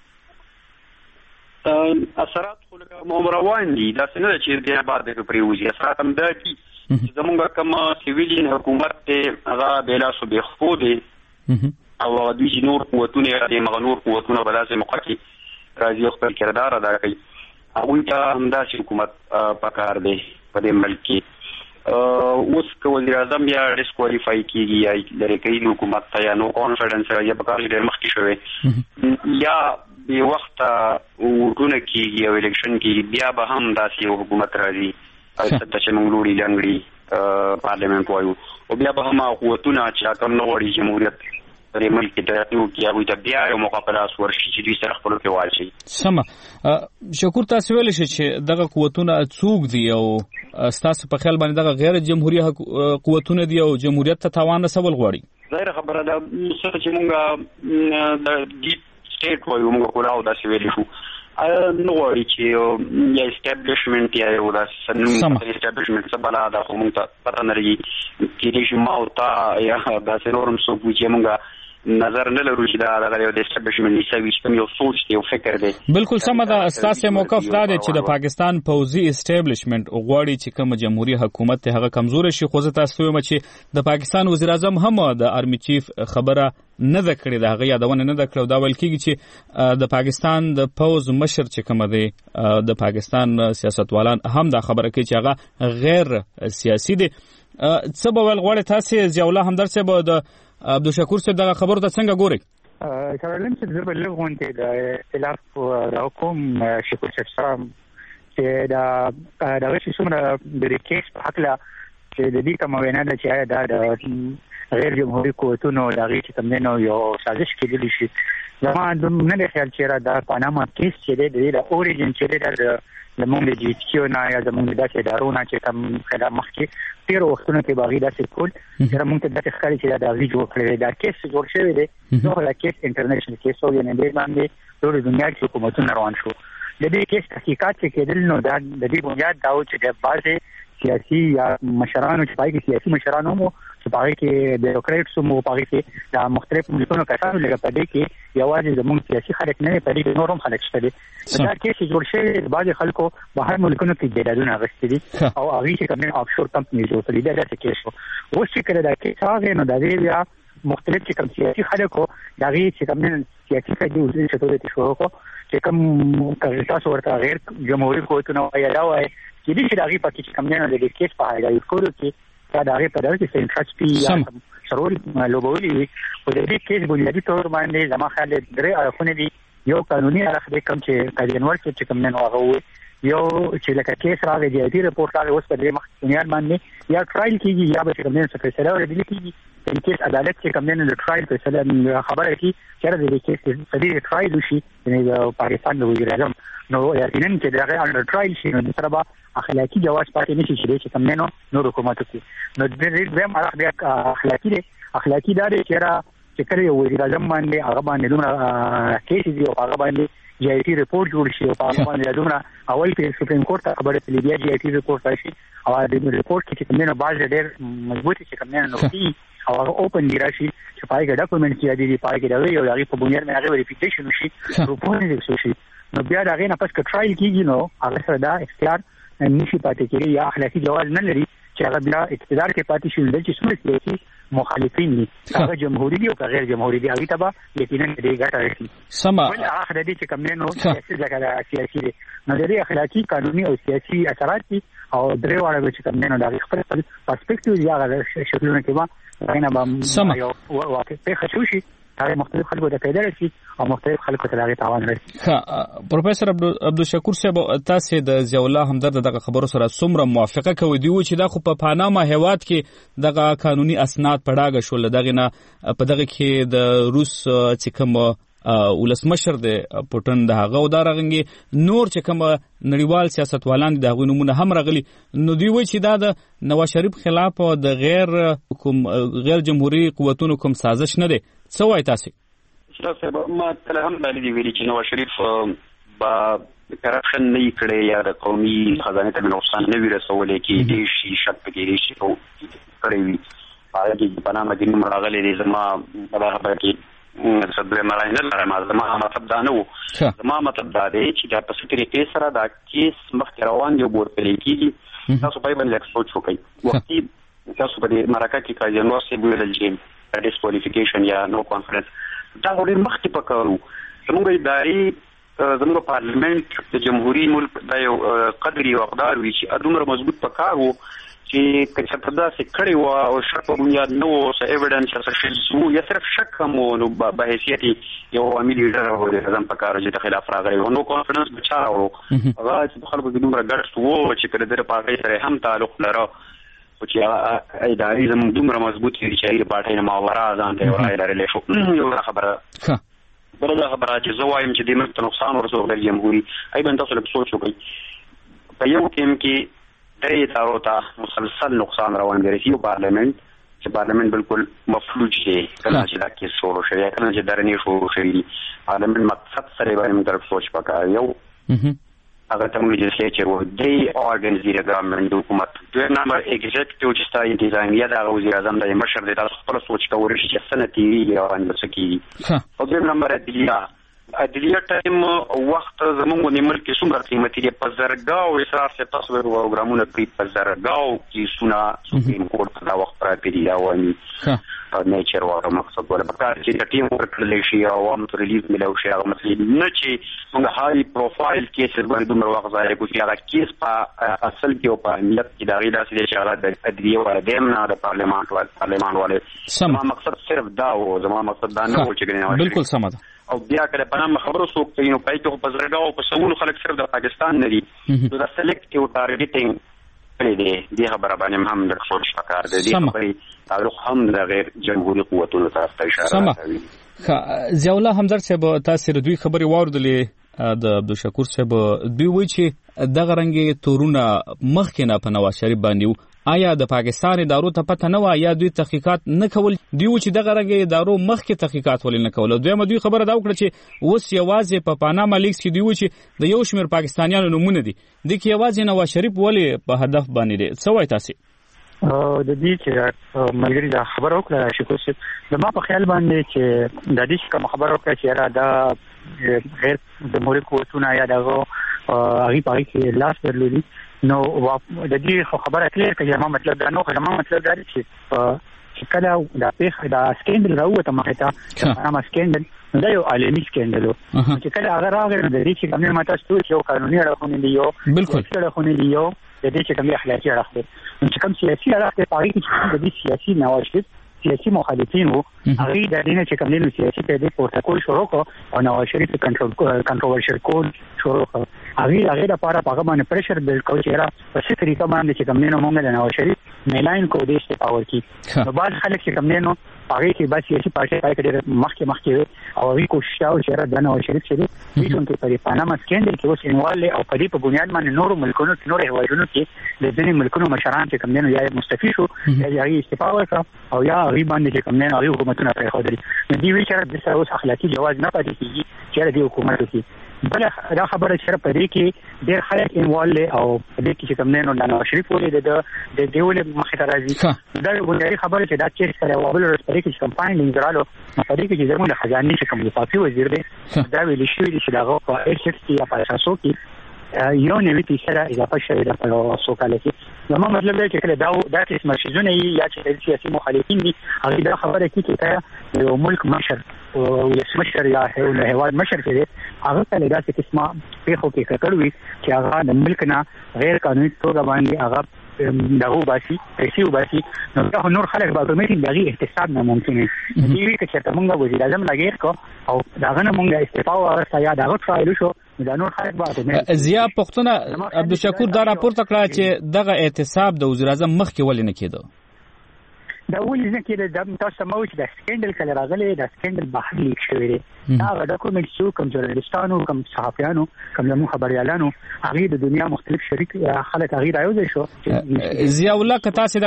اثرات خو لکه روان دي دا څنګه چې بیا بعد د پریوزي اثرات هم دا دي زمونږ کوم سیویلین حکومت ته هغه بلا سو به خو دي او د نور قوتونه د مغنور قوتونه بلاسه مقاکی راځي خپل کردار ادا کوي هغه ته همداسې حکومت پکار دی په دې ملک اوس که وزیر اعظم یا ډیسکوالیفای کیږي یا لري کوي حکومت ته یا نو کانفیډنس یا پکار دی مخکې شوی یا به وخت ورونه کیږي او الیکشن کیږي بیا به هم داسې حکومت راځي چې موږ لوري لنګړي پارلیمنت وایو او بیا به هم قوتونه چې کوم نو وړي جمهوریت پرې ملک ته یو کې هغه ته بیا یو مقابله ورشي چې دوی سره خپل کې والشي. سم شکر تاسو ویل شي چې دغه قوتونه څوک دي او تاسو په خیال باندې دغه غیر جمهوریت قوتونه دي او جمهوریت ته تاوان رسول غواړي؟ ظاهر خبره ده چې موږ د ډیپ سټیټ وایو موږ کولاو دا څه ویل شو نو وایي چې یا اسټابلیشمنت یا یو داسې اسټابلیشمنت څه بلا ده خو موږ ته پته نه لري کېدای شي ما او تا یا داسې نورم څوک وي چې موږ نظر نه لرو چې دا د یو د اسټابلیشمنت نسوي چې یو سوچ دی او فکر دی. بالکل سم ده. ستاسو موقف دا دی چې د پاکستان پوځي اسټابلیشمنت غواړي چې کوم جمهوریت حکومت ته هغه کمزور شي، خو زه تاسو وایم چې د پاکستان وزیر اعظم هم د آرمی چیف خبره نه ده کړې، د هغه یادونه نه ده کړې. دا ویل کېږي چې د پاکستان د پوځ مشر چې کوم دی د پاکستان سیاستوالان هم دا خبره کوي چې هغه غیر سیاسي دی. څه به ویل غواړي تاسو ضیاءالله همدرد صاحب د عبدالشکور صاحب دغه خبرو ته څنګه ګورئ؟ سرالم چې زه به لږ غونډې د اختلاف د حکوم شکر صاحب چې دغه چې څومره د کیس په هکله چې د دې کومه وینا ده چې آیا دا د غیر جمهوري قوتونو د هغې چې کوم دی نو یو سازش کېدلی شي. زما نه دی خیال چې دا پاناما کیس چې دی د دې د اوریجن چې دی دا زمونږ د جي ایچ کیو نه یا زمونږ د داسې ادارو نه چې کوم خلا مخکې تېرو وختونو کې به هغوی داسې کول چې موږ ته داسې ښکاري چې دا د هغوی جوړ کړی دی. دا کیس جوړ شوی دی نو دا کیس انټرنیشنل کیس و، یعنې دې باندې ټولې دنیا کې حکومتونه روان شو. د دې کیس تحقیقات چې کېدل نو دا د دې بنیاد دا و چې د بعضې سیاسي یا مشرانو چې په هغې کې سیاسي مشران هم چې په هغې کې بیروکریټس هم په هغې کې د مختلفو ملکونو کسانو لکه په دې کې یوازې زموږ سیاسي خلک نه دی، په دې کې نور هم خلک شته دي. دا کیس چې جوړ شوی د بعضې خلکو بهر ملکونو کې جایدادونه اخیستي دي او هغوی چې کوم آفشور کمپنۍ جوړ کړي دا داسې کیس و. اوس چې کله دا کیس راغی نو د هغې بیا مختلف چې کوم سیاسي خلک و د هغې چې کوم سیاسي فیدي چطور یې شروع کړو چې کوم تاسو ورته غیر جمهوري قوتونه وایي دا وایي چې دې چې د هغې پکې چې کوم دی نو د دې کیس په هایلایټ کولو کې دا د هغې په ډول کې څه انټرسټ وي یا سرور لوبولي وي. خو د دې کیس بنیادي طور باندې زما خیال دی 3 اړخونه دي. یو قانوني اړخ دی کوم چې قاضیانور چې کوم دی نو هغه ووایي، یو چې لکه کیس راغی جي آی ټي رپورټ راغی اوس په دې مخ بنیاد باندې یا ټرایل کېږي یا به چې کوم دی څه فیصله ورېدلې کېږي. د کیس عدالت چې کوم دی نو د ټرایل فیصله خبره کوي چې د دې کیس په دې ټرایل وشي یعنې د پاکستان د وزیر اعظم نو یقینا چې د هغې انډر ټرایل شي نو د سره به اخلاقي جواز پاتې نشي چې کوم دی نو حکومت وکړي. نو د دې دویم اړخ بیا اخلاقي دی. اخلاقي دا دی چې کله یو وزیر اعظم باندې هغه باندې دومره کیسې دي او هغه باندې جي آی ټي رپورټ جوړ شي او هغه باندې دومره اول په سپریم کورټ ته خبره تللی بیا جي آی ټي رپورټ راشي او د رپورټ کې چې کوم دی نو بعض ډېر مضبوطې چې کوم دی نو نقطې او هغه اوپن دی راشي چې په هغې کې ډاکومنټس یادې دي، په هغې کې د هغې او د هغې په بنیاد باندې هغې وریفیکیشن وشي، رپورټ یې وشي. نو بیا د هغې نه پس که ټرایل کېږي نو هغه سره دا اختیار نشي پاتې کېدی یا اخلاقي جواز نه لري چې هغه بیا اقتدار کې پاتې شي. چې څومره سیاسي مخالفین دي هغه جمهوري دي او که غیر جمهوري دي هغوی ته به یقینا د دې ګټه رسي. بل اخ د دې چې کوم دی نو سیاسي دی نو د دې اخلاقي قانوني او سیاسي اثرات دي او درې واړه چې کوم دی نو د هغې خپل پرسپیکټیو دي هغه شکلونه کې به هغې نه به یو واقع پېښه شوشي هغه مختلف خلکو ته پیدا رسي او مختلف خلکو ته هغه تاوان رسي. پروفیسور عبدالشکور صاحب تاسو د ضیاءالله همدرد دغه خبرو سره څومره موافقه کوئ دی چې دا خو په پاناما هیواد کې دغه قانوني اسناد پړاګه شول دغه نه په دغه کې د روس چې کوم ولسمشر د پوټن د هغه او دا رغنګي نور چې کوم نړیوال سیاستوالان د هغوی نمونه هم راغلي نو دوی وایي چې دا د نواز شریف خلاف د غیر جمهوري قوتونو کوم سازش نه دی. څه وایي تاسو؟ ما کله هم دا نه دي ویلي چې نواز شریف به کرپشن نه یې کړی یا د قومي خزانې ته نقصان نه وي رسولی کېدی شي شک په کېدی شي کړی وي. په هغه کې پاناما کې نوم راغلی دی. زما په دغه خبره کې صدوی ملای نه لرم. زما مطلب دا نه و. زما مطلب دا دی چې دا په څه طریقې سره دا کیس مخکې روان دی او بورپلې کېږي. تاسو په یې باندې لږ سوچ وکړئ. وختي تاسو په دې مرکه کې قاضي انور صاحب ویل چې ډسکوالیفیکیشن یا نو کانفرنس دا ډېر مخکې پکار و. زموږ ادارې زموږ پارلمنت د جمهوري ملک دا یو قدر یو اقدار وي چې دومره مضبوط پکار و چې که چېرته داسې کړې وه او شک په بنیاد نه و څه ایویډنس یا څه شی یا صرف شک هم و نو به حیثیت یو عوامي لیډر او د اعظم په کار چې د خلاف راغلی و. نو کانفرنس به چا راوړو هغه چې په خلکو کې دومره ګډ و چې که د ده په هغې سره هم تعلق لره خو چې هغه ادارې زموږ دومره مضبوط دي چې هغې د پارټۍ نه ماورا ځان ته یو رایې لرلی شو. یو دا خبره بله دا خبره چې زه وایم چې دې ملک ته نقصان ورسوي غیر جمهوري ای باندې تاسو لږ سوچ وکړئ. په یو ټیم کې درې ادارو ته مسلسل نقصان روان دی. یو پارلمنت چې پارلمنت بالکل مفلوج دی کله چې دا کیس شروع شوی کله چې درنې شروع شوي. پارلمنت مقصد سره باندې موږ طرف سوچ پکار یو هغه ته موږ لیجسلیچر وایو. دی اورګنایزیره ګورنمنت د حکومت. دویم نمبر اګزیکټیو چې ستا انتظامیه د وزیر اعظم د مشر د تاسو خپل سوچ کول شي چې څنګه تیریږي او باندې څه کیږي. او دویم نمبر عدلیه ټایم وخت زموږ د ملک څومره قیمتي دی. په زرګاو اسرار سے تاسو پروګرامونه په زرګاو کې سونه سپریم کورټ دا وخت را پیډي دا وایي نیچر واره مقصد ولا بکار چې د ټیم ورکړل شي او عام ته ریلیز ملو شي. هغه مسلې نه چې موږ هاي پروفایل کیسز باندې دومره وخت ځای کو چې هغه کیس په اصل کې او په ملت کې دا غیدا چې هغه د ادریه ولا دمنه د پارلیمان والے زما مقصد صرف دا و. زما مقصد دا نه و چې ګنې بالکل سم ده. او بیا کله په نام خبرو څوک کوي نو پای کې په زړګاو په سمون خلک صرف د پاکستان نه دي. نو دا سلیکټیو ټارګټینګ دې خبره باندې هم د سوچ پکار دی. دې خبرې تعلق هم د غیر جمهوریت قوتونو ته اشاره کوي. ضیاء الله همدرد صاحب تاسو دوی خبرې واوردلې د عبدالشکور صاحب دوی وایي چې دغه رنګ تورونه مخکې نه په نواز شریف باندې آیا د پاکستان ادارو ته پته نه و یا دوی تحقیقات نه کول؟ دوی چې دغه رنګ ادارو مخکې تحقیقات ولې نه کول؟ دوی دوی خبره دا وکړه چې اوس یوازې په پاناما لیکس کې دوی چې د یو شمېر پاکستانیانو نمونه دي د کې یوازې نواز شریف ولې په هدف باندې دي. څه وایي تاسو؟ د دې چې ملګری دا خبر وکړه شکر صاحب زما په خیال باندې چې د دې کوم خبر وکړه چې را دا غیر جمهوریت قوتونه یا دغه هغه پای کې لاس درلودي. نو د دې خبره کلیئر کړي. ما مطلب دا نو ما مطلب دا چې کله دا پیښه دا سکندل راوته مخه ته اما سکندل دا یو عالمي سکندل چې کله هغه راغی د دې چې کومه ماته ستو یو قانوني اړخونه دی یو بالکل اړخونه دی یو د دې چې کومه اخلاقي اړخ دی چې کوم سیاسي اړخ دی پای کې د دې سیاسي نواز سیاسي مخالفین وو هغه د دې چې کوم له سیاسي په دې پروتوکول شروع کړ او نواز شریف کنټرولشل کول شروع کړ. هغه لپاره هغه باندې پریشر بیل کول چې را په څه طریقه باندې چې کوم نه مونږ له نواز شریف ملاین کو دې څه پاور کی. نو بعد خلک چې کوم نه هغه کې بس سیاسي پارټي پای کې مخکې او هغه کوشش او چې را د نواز شریف سره بیرون کې په پاناما سکندل کې اوس انواله او په دې په بنیاد باندې نور ملکونو نور هوایونو کې د ځینې ملکونو مشران چې کوم نه یا مستفید شو یا هغه استعفا ورکړ او یا هغه باندې چې کوم نه هغه حکومتونه پرې خو دري. دې وی چې د اوس اخلاقي جواز نه پاتې کیږي چې د حکومت کې بل دا خبره چې په دې کې ډېر خلک انواله او دې کې چې کوم نه نو نواز شریف ولې د دیول مخه ته راځي. دا یو خبره چې دا چې سره وبل ورسپری کې کوم فایندینګ درالو په دې کې چې زموږ د خزانه چې کوم وفاقي وزیر دی دا ویل شوی چې دا په ایسټي یا په اساسو کې یو نوې تیسره اضافه شوې ده په سوکاله کې. نو مطلب دی چې کله دا قسم شیزونه یا چې سیاسي مخالفین دي هغه دا خبره کوي چې یو ملک مشر او یو مشر یا له هواد مشر کې هغه ته دا څه قسمه پیښو کې کړوي چې هغه د ملک نه غیر قانوني توګه باندې هغه دغه باسي پیسې وباسي. نو دا نور خلک به کومې دغه احتساب نه ممکن دی. دوی چې موږ وزیر اعظم لګیر کو او داغه موږ استعفا ورسته یا دغه فایل شو دا نور خلک به ضیاء پښتون عبدالشکور دا راپورته کړه چې دغه احتساب د وزیر اعظم مخکې ولې نه کېده؟ دا ولې نه کېده د تاسو مو چې د سکندل کله راغلی د سکندل بهر لیک شوی دی. دا ډاکومنټ شو کوم ژورنالیستانو کوم صحافیانو کوم زموږ خبريالانو هغه د دنیا مختلف شریک خلک هغه راوځي شو. ضیاء الله کتا سي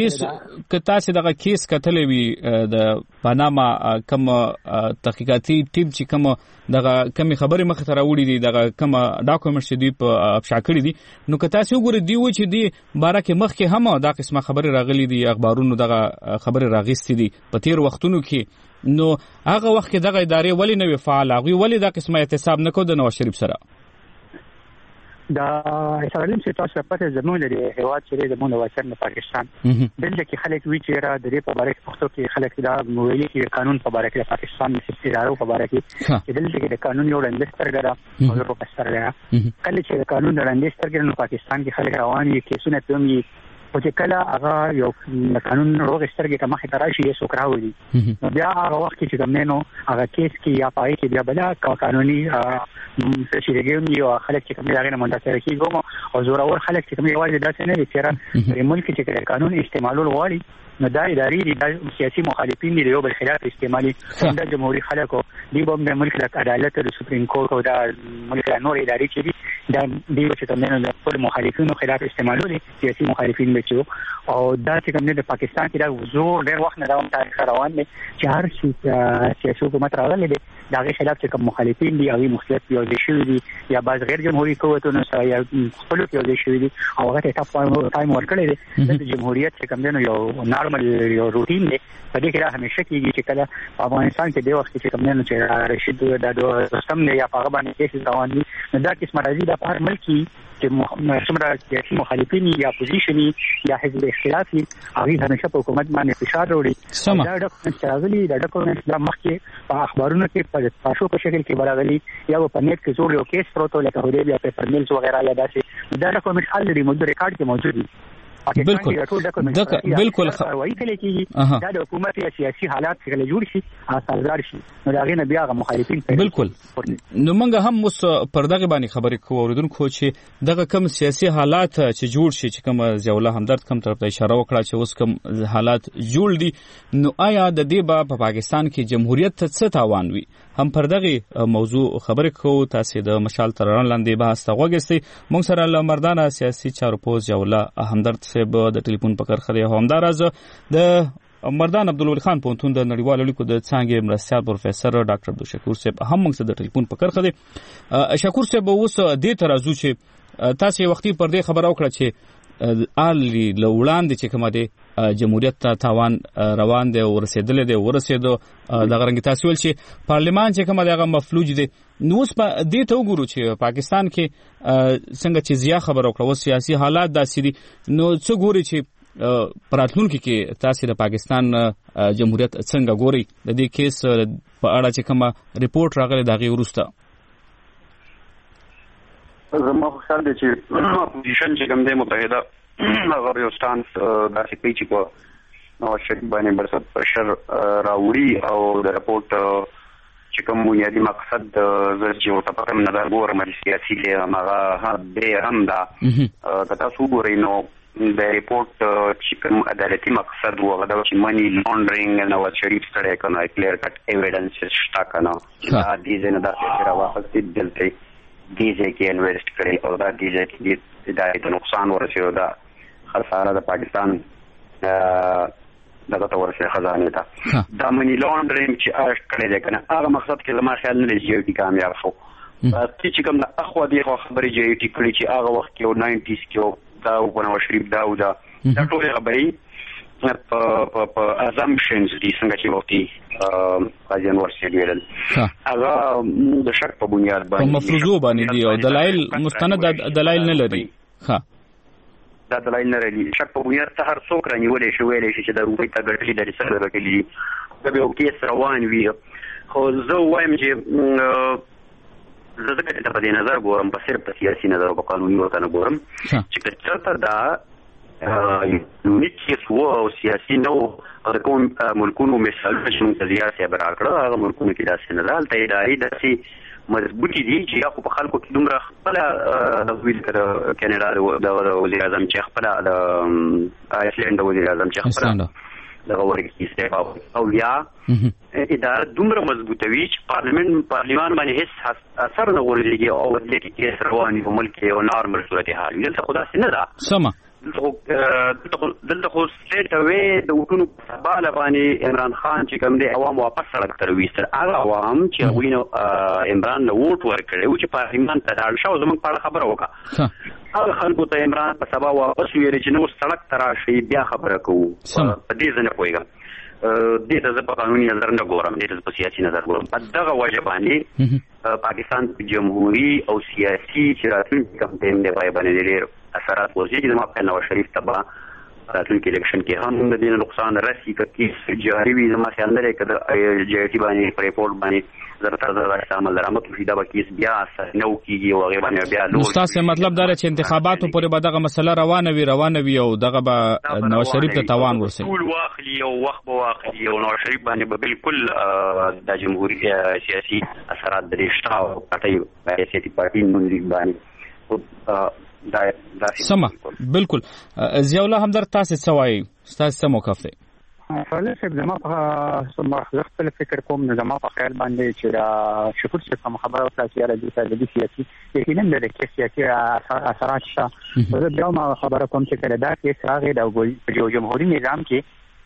دغه کیس کتلې وی د پاناما کوم تحقیقاتي ټیم چې کوم دغه کمی خبرې مخ ته راوړي دي دغه کوم ډاکومنټ چې دی په افشا کړی دي نو کتا سي وګورئ دی و چې دی بارکه مخ کې هم دا قسمه خبرې راغلي دي اخبارونو دغه خبرې راغستې دي په تیر وختونو کې. نو هغه وخت کې دغه ادارې ولې نه وی فعال هغه ولې دا قسمه احتساب نکو د نواز شریف سره؟ دا اسرائیل چې تاسو په زموږ لري هواد چې زموږ واشر نه پاکستان دلته کې خلک وی چې را د دې په اړه پښتو کې خلک دا مویلي کې قانون په اړه کې پاکستان د ادارو په اړه کې دلته کې د قانون یو لنډستر غره او یو پاکستان کله چې قانون لنډستر غره نو پاکستان کې خلک روان دي کیسونه ته او چې کله هغه یو قانون روغ سترګې ته مخې ته راشي یې سوکراوي نو بیا هغه وخت چې کوم نه نو هغه کیس کې یا پای کې بیا بل قانوني چې دغه یو خلک چې کوم هغه منتظر کیږي او زورور خلک چې کوم یوازې داسې نه دي چې د ملک چې قانون استعمالول غواړي نو دا اداري د سیاسي مخالفین دی یو بل خلاف استعمالي د جمهوریت خلکو دی بم د ملک د عدالت د سپریم کورټ او د ملک نور اداري چې دی دا دی چې کوم نه د ټول مخالفینو خلاف استعمالول سیاسي مخالفین بچو او دا چې کوم نه د پاکستان کې دا زور ډېر وخت نه روان تاریخ روان دي چې هر شي سیاسي حکومت راغلي دي دا غي خلاف چې کوم مخالفین دي هغه مختلف یوځای شوي دي یا بعض غیر جمهوریت قوتونو سره یا خپل یوځای شوي دي او هغه ته ټایم ورکړی دی د جمهوریت چې کوم دی یو نارمل یو روټین دی په دې کې همیشه کېږي چې کله په افغانستان کې د وخت چې کوم دی چې رشید د رستم دی یا په هغه باندې کیسز روان دي دا قسم راځي د په هر ملک چې څومره سیاسي مخالفین یا اپوزیشن یا حزب اختلافي هغه همیشه په حکومت باندې فشار وروړي دا ډاکومنټ راغلي دا ډاکومنټ د مخکې په اخبارونو کې په پاشو په شکل کې براغلي یا په نیټ کې زور یو کیس پروتو لکه هډې یا پیپر میلز وغیرہ یا داسې دا ډاکومنټ الریډي موږ ریکارډ کې موجود دي بالکل کاروایی کله کېږي دا د حکومت یا سیاسي حالات څخه جوړ شي اثردار شي نو دا غي نه بیا غو مخالفین بالکل نو موږ هم اوس پر دغه باندې خبرې کوو اوریدونکو چې دغه کم سیاسي حالات چې جوړ شي چې کوم ضیاء الله همدرد کوم طرف ته اشاره وکړه چې اوس کوم حالات جوړ دي نو آیا د دې په پاکستان کې جمهوریت ته څه تاوان وي هم پر دغه موضوع خبرې کوو تاسو د مشال تران لاندې بحث ته وګورئ موږ سره لمردانه سیاسي چارپوز ضیاء الله همدرد صاحب د ټلیفون په کرخه دی همداراز د مردان عبدالولي خان پونتون د نړیوالو اړیکو د څانګې مرستیال پروفیسور ډاکټر عبدالشکور صاحب هم موږ سره د ټلیفون په کرخه دی شکور صاحب اوس دې ترازو چې تاسو وختي پر دې خبر او کړه چې آلی لوړاندې چې کومه دی جمهوریت ته تاوان روان دی او ورسېدو د غرنګ تاسو ول چې پارلمان چې کومه دغه مفلوج دی نو اوس په دې ته وګورو چې پاکستان کې څنګه چې زیات خبر او کړو سیاسي حالات داسې دي نو څه ګوري چې پراتلونکو کې تاسو د پاکستان جمهوریت څنګه ګوري د دې کیس په اړه چې کومه ریپورت راغلی دا غي ورسته زما خیال دی چې اپوزیشن چې کوم دی متحده هغه یو سټانس داسې کوي چې په نواز شریف باندې برسد پرشر راوړي او د رپورت چې کوم بنیادي مقصد زه چې ورته په کوم نظر ګورم چې سیاسي دی هغه به هم دا که تاسو وګورئ نو د ریپورت چې کوم عدالتي مقصد و هغه د منی لانډرینګ نواز شریف سره کنه کلیر کټ ایویډنس شتا کنه دا دې نه دا چې راوخت دلته دیزه کې انویسټ کړي او دا دیزه کې د نقصان ورسېو دا خساره د پاکستان دغه تور څخه خزانه ده دا منی لانډرینګ چې اړ کړی دی کنه هغه مقصد کې زما خیال نه لږ یو کامیاب شو چې کوم د اخو دی خبرې جې ټی کړی چې هغه وخت کې 90s کې دا ونو شریف دا ټول خبرې په assumptions دي څنګه چې وختي قاضیان ورسېږي ویل هغه د شک په بنیاد باندې په مفروضو باندې دي او دلایل مستند دلایل نه لري ها دا دلایل نه لري شک په بنیاد ته هر څوک رانیولې شو ویلې چې د روپۍ ته ګټلې د رسالت وکړي دا به یو کیس روان وي خو زه وایم چې زه څنګه ته په دې نظر ګورم په صرف په سیاسي نظر او په قانوني ورته نه ګورم چې چېرته دا نیکیس و او سیاسي نو د کوم ملکونو مثالونه چې موږ زیات یې براکړه هغه ملکونو کې داسې نه دال ته اداري داسې مضبوطی دي چې په خلکو کې دومره خپل د ویل کړه کینیډا د وزیر اعظم چې خپل د آیسلند د وزیر اعظم چې خپل دغه ورکی استعفا او یا اداره دومره مضبوطوي چې پارلمان باندې هیڅ اثر نه ورلېږي او د کې رواني په ملک او نارمل صورتحال دلته خدا سينه ده سما دلته خو سټیټ اوې د وټونو په بالا باندې عمران خان چې کوم دی عوام واپس سړک ته وېستل هغه عوام چې وینو عمران له ووټ ورکړي او چې پارلمان ته لاړ شو زموږ په خبره وکړه هغه خلکو ته عمران په سبا واپس ویل چې نو سړک ته راشي بیا خبره کوو په دې ځنه کویږم دې ته په قانوني نظر نه ګورم دې ته په سیاسي نظر ګورم په دغه وجه باندې پاکستان جمهوریت او سیاسي چې راتلونکي کمپاین دی باندې ډېر اثرات وځي چې ما په نواز شریف تبع راتلونکي الیکشن کې هم د دې نقصان راسي کې جاري وي زما خیال لري کده جې ټي باندې ریپورت باندې زړه شامل درامت شي دا به کیس بیا نو کیږي او غیر باندې بیا نو استاد مطلب دا چې انتخاباتو پورې به دغه مسله روانه وي او دغه به نواز شریف ته تاوان ورسي ټول واخلي او وخت به واخلي او نواز شریف باندې به بالکل د جمهوریت سیاسي اثرات درېشته او پټي سیاسي پارټي منځ باندې سما بالکل ضیاء الله همدرد تاسو څه وایي تاسو څه موقف دی فلسفه زما په خپل فکر کوم زما په خیال باندې چې دا شکر چې کوم خبره او سیاسي د سیاسي یقینا د سیاسي اثرات شته زه بیا ما خبره کوم چې کله دا کیس راغی د جمهوریت نظام کې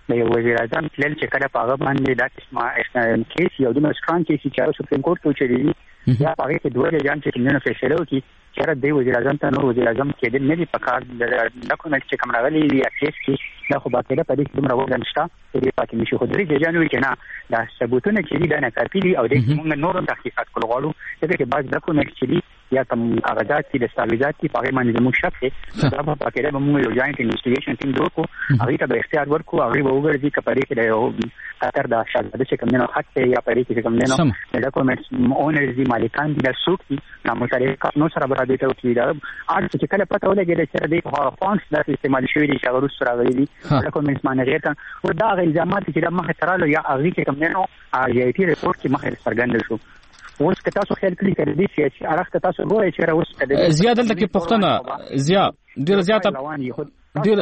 د وزیر اعظم تلل چې کله په هغه باندې دا قسمه کیس یو د سترانګ کیس چې سپریم کورټ ته چلیږي یا هغه کې دوه ججان چې کومه فیصله وکړي چې د وزیر اعظم ته نور وزیر اعظم کېدل نه دي پکار د کومه چې کوم راغلي یا کیس کې دا خو باقاعده په دې کوم راوړل نشته چې پاتې نشي خو درې ججان وی کنه دا ثبوتونه چې دا نه کافي دي او د موږ نور تحقیقات کول غواړو چې بعض د کومه چې یا کوم کاغذات چې دستاویزات چې په هغه باندې موږ شک دي دا په باقاعده موږ یو جاینټ انویسټیګیشن ټیم جوړ کړو هغه ته به اختیار ورکړو هغه به وګوري چې کپړې کې یو خطر دا شاده چې کوم نه حق یا پرې کې کوم نه دا ډاکومنټس اونرز دي مالکان دي د سوق دي نو متعلق نو سره برابر ته وکړي دا چې کله پته ولګي چې د فونډز د استعمال شوی دي چې هغه روس راغلي دي ډاکومنټس باندې غیر او دا الزامات چې د مخه ترالو یا هغه کې کوم نه آی ای ټي ریپورت کې مخه څرګند شو اوس که تاسو خیال کړئ کړئ چې هغه تاسو وایي چې اوس زیاده دلته کې پښتنه ډیر زیاته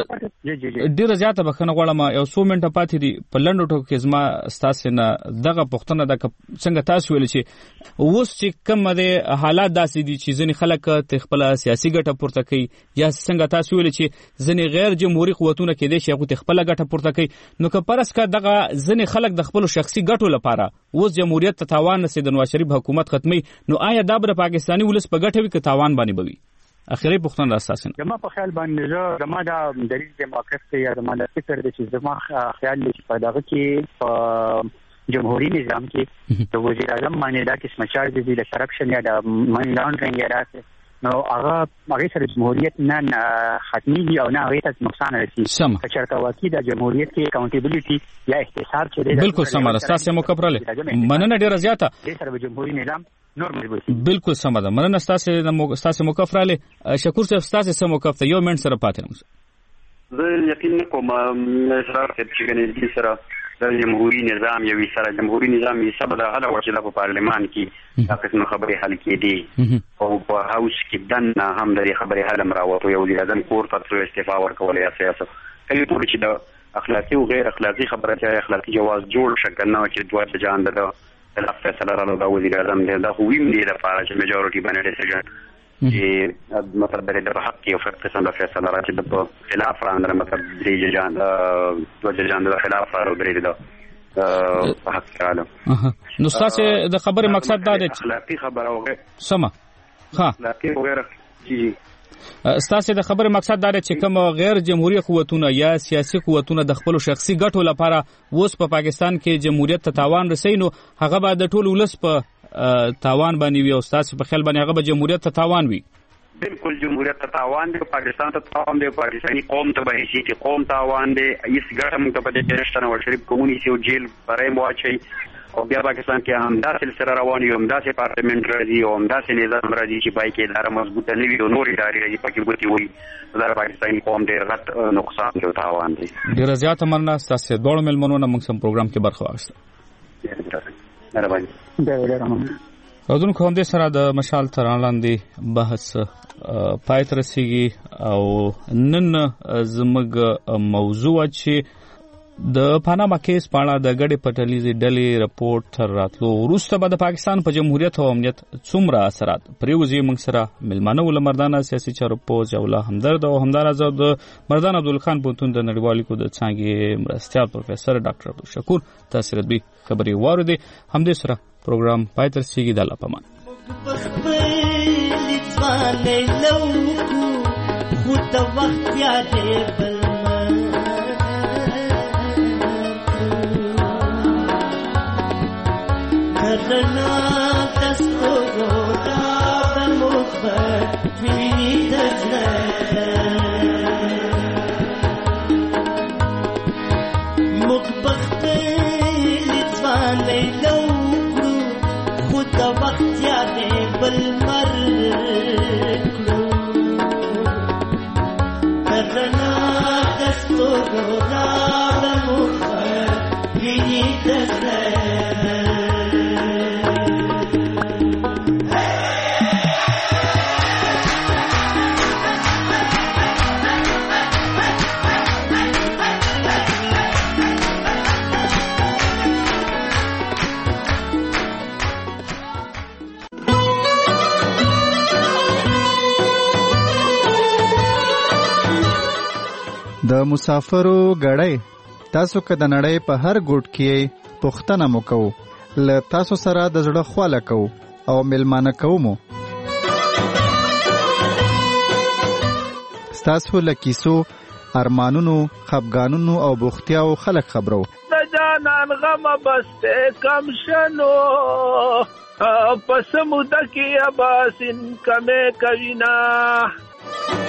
ډیر زیاته بخنه غواړم یو 100 منټه پاتې دي په لندو ټکو کې زما ستاسو نه دغه پښتنه د څنګه تاسو ویل چې اوس چې کوم د حالات داسې دي چې ځنې خلک خپل سیاسي ګټه پورته کوي یا څنګه تاسو ویل چې ځنې غیر جمهوریت قوتونه کې دي چې هغه خپل ګټه پورته کوي نو که پرس کا دغه ځنې خلک د خپل شخصي ګټو لپاره اوس جمهوریت ته تاوان نسي د نواز شریف حکومت ختمي نو آیا دا بر پاکستاني ولس په ګټه وي که تاوان باندې بوي اخیری پښتون راستاسن زما په خیال باندې زما دا دلیل د موقف ته یا زما د فکر د چې زما خیال دی چې په دغه کې په جمهوریت نظام کې د وزیر اعظم باندې دا قسم چارج دي د کرپشن یا د منی لانډرینګ یا راځي نو هغه سره جمهوریت نه ختمي دي او نه هغه ته نقصان رسي چې چرته واقعي د جمهوریت کې اکاونټیبিলিټي یا احتساب چې بالکل سم راستاسه مکفرله مننه ډیره زیاته د سره جمهوریت نظام بالکل سم ده مننه ستاسو موقفراله شکر صاحب ستاسو سم موقف ته یو منټ سره پاتې زه یقین کوم اسرار چې ګنې سره د جمهوریت نظام یو سره جمهوریت نظام یې سبب د هغه وجه په پارلمان کې دا قسم خبرې حل کېدي او په هاوس کې دنه هم د خبرې حل مراوته یو د اذن کور ته استعفا ورکول یا سیاست کله ټول چې د اخلاقي او غیر اخلاقي خبره چې اخلاقي جواز جوړ شکل نه چې دوه جان ده د فیصله راغله د وزیر اعظم د خویم دی د فارج میجورټي باندې ډیسیژن چې مطلب د حق کې او قسم د فیصله راځي د خلاف راندره مطلب درې جان دوه جان د خلاف راوړي د حق رااله نو تاسو د خبرې مقصد دا دی اخلاقي خبره وغه سم ها اخلاقي وغیرہ ستاسو د خبرې مقصد دا دی چې کوم غیر جمهوریت قوتونه یا سیاسي قوتونه د خپل شخصي ګټو لپاره اوس په پاکستان کې جمهوریت ته تاوان رسي نو هغه به د ټول ولس په تاوان باندې وي او تاسو په خیال باندې هغه به جمهوریت ته تاوان وي بالکل جمهوریت ته تاوان دی پاکستان ته تاوان دی پاکستاني قوم ته به هیڅ قوم تاوان دی هیڅ ګټه موږ په دې کې نشته نو شریف کومونی سیو جیل برای موچي او بیا پاکستان کې هم دا سلسله روانه یو همدا پارلیمنت راځي او همدا نظام راځي چې پای کې اداره مضبوطه نه وي او نور ادارې راځي پکې ګوتې وي دا پاکستاني قوم ډېر غټ نقصان او تاوان دی ډېر زیات مننه تاسو دوه ملمنو نه موږ سم پروګرام کې برخه واخیسته مهرباني راځو کوم دې سره د مشال ترانلاندې بحث پای تر رسیږي او نن زموږ موضوع چې د پاناما کیس پاڼه د ګډې پټلیزي ډلې رپورت تر راتلو وروسته به د پاکستان په جمهوریت او امنیت څومره اثرات پریوزي موږ سره ملمانه ول مردانه سیاسي چارو پوز جوله همدرد او همدارازه د مردان عبدالخان پونتون د نړیوالې کو د څنګه مرستيال پروفیسور ډاکټر عبدالشکور تاسو رد به خبري واردې همدې سره پروګرام پای تر سیګی د الله پمان رنا تستورو دا بمخبر فيني تجنى مقبخت لزوان لو کرو خود وقت یادے بالمر کرو رنا تستورو دا بمخبر فيني تجنى د مسافرو غړې تاسو که د نړۍ په هر ګوټ کې پوښتنه مو کوو، له تاسو سره د زړه خواله کوو او میلمانه کوو مو. ستاسو له کیسو، ارمانونو، خفګانونو او بوختیاو خلک خبرو. د جانان غم بسته کم شنو پس موده کې اباسین کمه کوینا